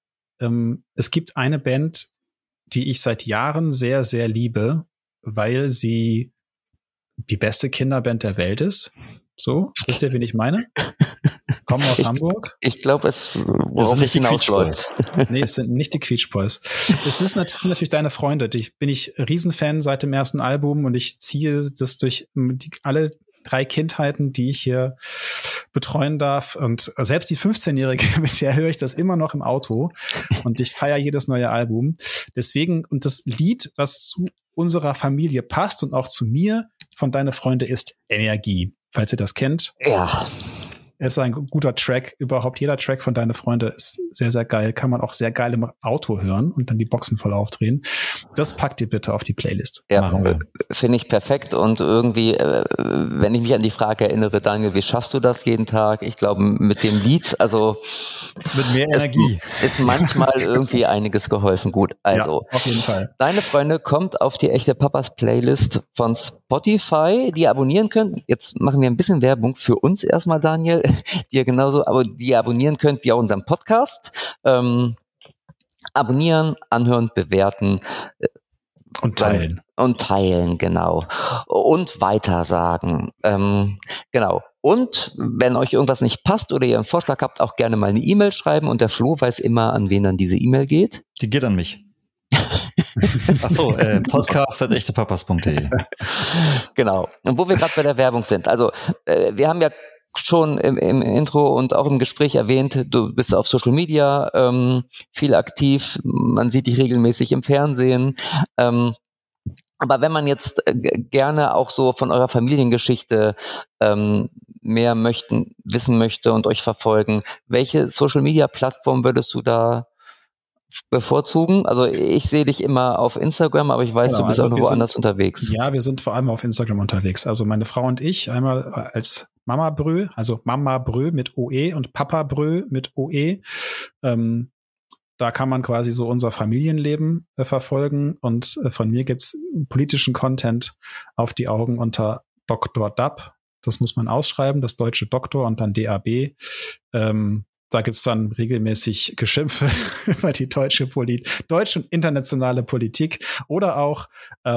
es gibt eine Band, die ich seit Jahren sehr, sehr liebe, weil sie die beste Kinderband der Welt ist. So, wisst ihr, wen ich meine? Kommen aus Hamburg. Ich glaube, worauf es hinausläuft. Nee, es sind nicht die Quietsch Boys. Das sind natürlich deine Freunde. Bin ich Riesenfan seit dem ersten Album und ich ziehe das durch alle 3 Kindheiten, die ich hier betreuen darf. Und selbst die 15-Jährige, mit der höre ich das immer noch im Auto. Und ich feiere jedes neue Album. Deswegen, und das Lied, was zu unserer Familie passt und auch zu mir von Deine Freunde, ist Energie. Falls ihr das kennt. Ja. Es ist ein guter Track. Überhaupt jeder Track von Deine Freunde ist sehr, sehr geil. Kann man auch sehr geil im Auto hören und dann die Boxen voll aufdrehen. Das packt ihr bitte auf die Playlist. Ja, finde ich perfekt. Und irgendwie, wenn ich mich an die Frage erinnere, Daniel, wie schaffst du das jeden Tag? Ich glaube, mit dem Lied, also mit mehr Energie ist manchmal irgendwie einiges geholfen. Gut, also ja, auf jeden Fall. Deine Freunde kommt auf die Echte Papas Playlist von Spotify, die ihr abonnieren könnt. Jetzt machen wir ein bisschen Werbung für uns erstmal, Daniel, die ihr genauso, aber die ihr abonnieren könnt wie auch unseren Podcast. Abonnieren, anhören, bewerten. Und teilen. Und teilen, genau. Und weitersagen. Genau. Und wenn euch irgendwas nicht passt oder ihr einen Vorschlag habt, auch gerne mal eine E-Mail schreiben. Und der Flo weiß immer, an wen dann diese E-Mail geht. Die geht an mich. Achso, podcast@echtepapas.de. Genau. Und wo wir gerade bei der Werbung sind. Also, wir haben ja schon im Intro und auch im Gespräch erwähnt, du bist auf Social Media viel aktiv, man sieht dich regelmäßig im Fernsehen. Aber wenn man jetzt gerne auch so von eurer Familiengeschichte mehr wissen möchte und euch verfolgen, welche Social Media Plattform würdest du da bevorzugen? Also ich sehe dich immer auf Instagram, aber ich weiß, du bist auch noch woanders unterwegs. Ja, wir sind vor allem auf Instagram unterwegs. Also meine Frau und ich, einmal als Mama Brö, also Mama Brö mit OE und Papa Brö mit OE. Da kann man quasi so unser Familienleben verfolgen und von mir gibt's politischen Content auf die Augen unter Dr. Dab. Das muss man ausschreiben, das deutsche Doktor und dann DAB. Da gibt's dann regelmäßig Geschimpfe über die deutsche und internationale Politik oder auch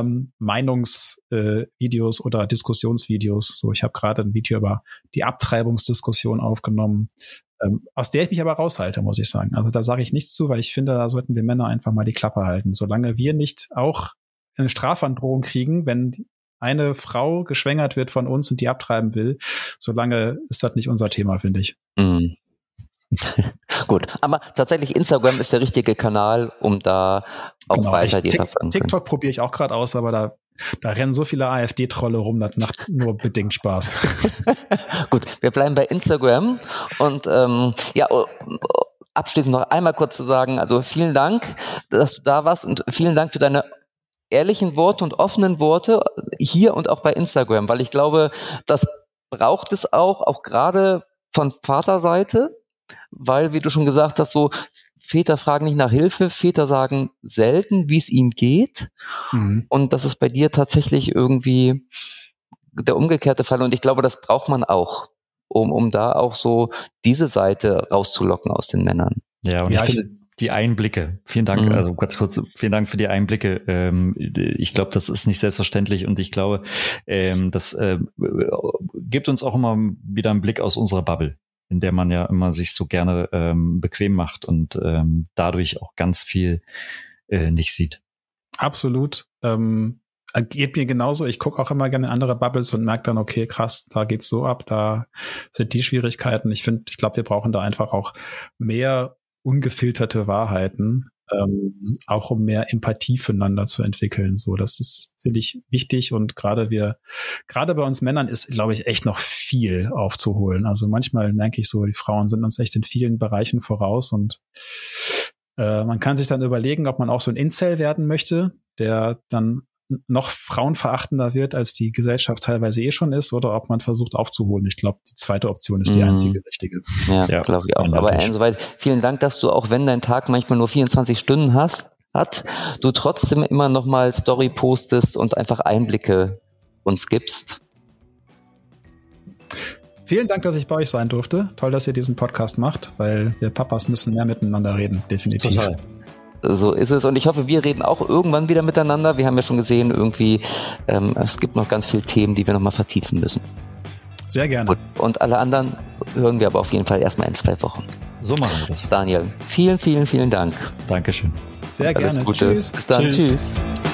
Meinungsvideos oder Diskussionsvideos. So, ich habe gerade ein Video über die Abtreibungsdiskussion aufgenommen, aus der ich mich aber raushalte, muss ich sagen. Also da sage ich nichts zu, weil ich finde, da sollten wir Männer einfach mal die Klappe halten. Solange wir nicht auch eine Strafandrohung kriegen, wenn eine Frau geschwängert wird von uns und die abtreiben will, solange ist das nicht unser Thema, finde ich. Mhm. Gut, aber tatsächlich Instagram ist der richtige Kanal, um da auch weiter die verfolgen. TikTok probiere ich auch gerade aus, aber da rennen so viele AfD-Trolle rum, das macht nur bedingt Spaß. Gut, wir bleiben bei Instagram und abschließend noch einmal kurz zu sagen, also vielen Dank, dass du da warst und vielen Dank für deine ehrlichen Worte und offenen Worte hier und auch bei Instagram, weil ich glaube, das braucht es auch gerade von Vaterseite, weil, wie du schon gesagt hast, so Väter fragen nicht nach Hilfe, Väter sagen selten, wie es ihnen geht. Mhm. Und das ist bei dir tatsächlich irgendwie der umgekehrte Fall. Und ich glaube, das braucht man auch, um da auch so diese Seite rauszulocken aus den Männern. Ja, und ich finde die Einblicke, vielen Dank, also ganz kurz, vielen Dank für die Einblicke. Ich glaube, das ist nicht selbstverständlich und ich glaube, das gibt uns auch immer wieder einen Blick aus unserer Bubble, in der man ja immer sich so gerne bequem macht und dadurch auch ganz viel nicht sieht. Absolut. Geht mir genauso. Ich gucke auch immer gerne andere Bubbles und merke dann, okay, krass, da geht's so ab, da sind die Schwierigkeiten. Ich glaube, wir brauchen da einfach auch mehr ungefilterte Wahrheiten, auch um mehr Empathie füreinander zu entwickeln. So, das ist, finde ich, wichtig und gerade bei uns Männern ist, glaube ich, echt noch viel aufzuholen. Also manchmal denke ich so, die Frauen sind uns echt in vielen Bereichen voraus und man kann sich dann überlegen, ob man auch so ein Incel werden möchte, der dann noch frauenverachtender wird, als die Gesellschaft teilweise schon ist, oder ob man versucht aufzuholen. Ich glaube, die zweite Option ist die einzige richtige. Ja, glaube ich auch. Aber insoweit vielen Dank, dass du, auch wenn dein Tag manchmal nur 24 Stunden hat, du trotzdem immer noch mal Story postest und einfach Einblicke uns gibst. Vielen Dank, dass ich bei euch sein durfte. Toll, dass ihr diesen Podcast macht, weil wir Papas müssen mehr miteinander reden, definitiv. Total. So ist es. Und ich hoffe, wir reden auch irgendwann wieder miteinander. Wir haben ja schon gesehen, irgendwie, es gibt noch ganz viele Themen, die wir nochmal vertiefen müssen. Sehr gerne. Und alle anderen hören wir aber auf jeden Fall erstmal in 2 Wochen. So machen wir das. Daniel, vielen, vielen, vielen Dank. Dankeschön. Sehr Alles gerne. Gute. Tschüss. Bis dann. Tschüss. Tschüss.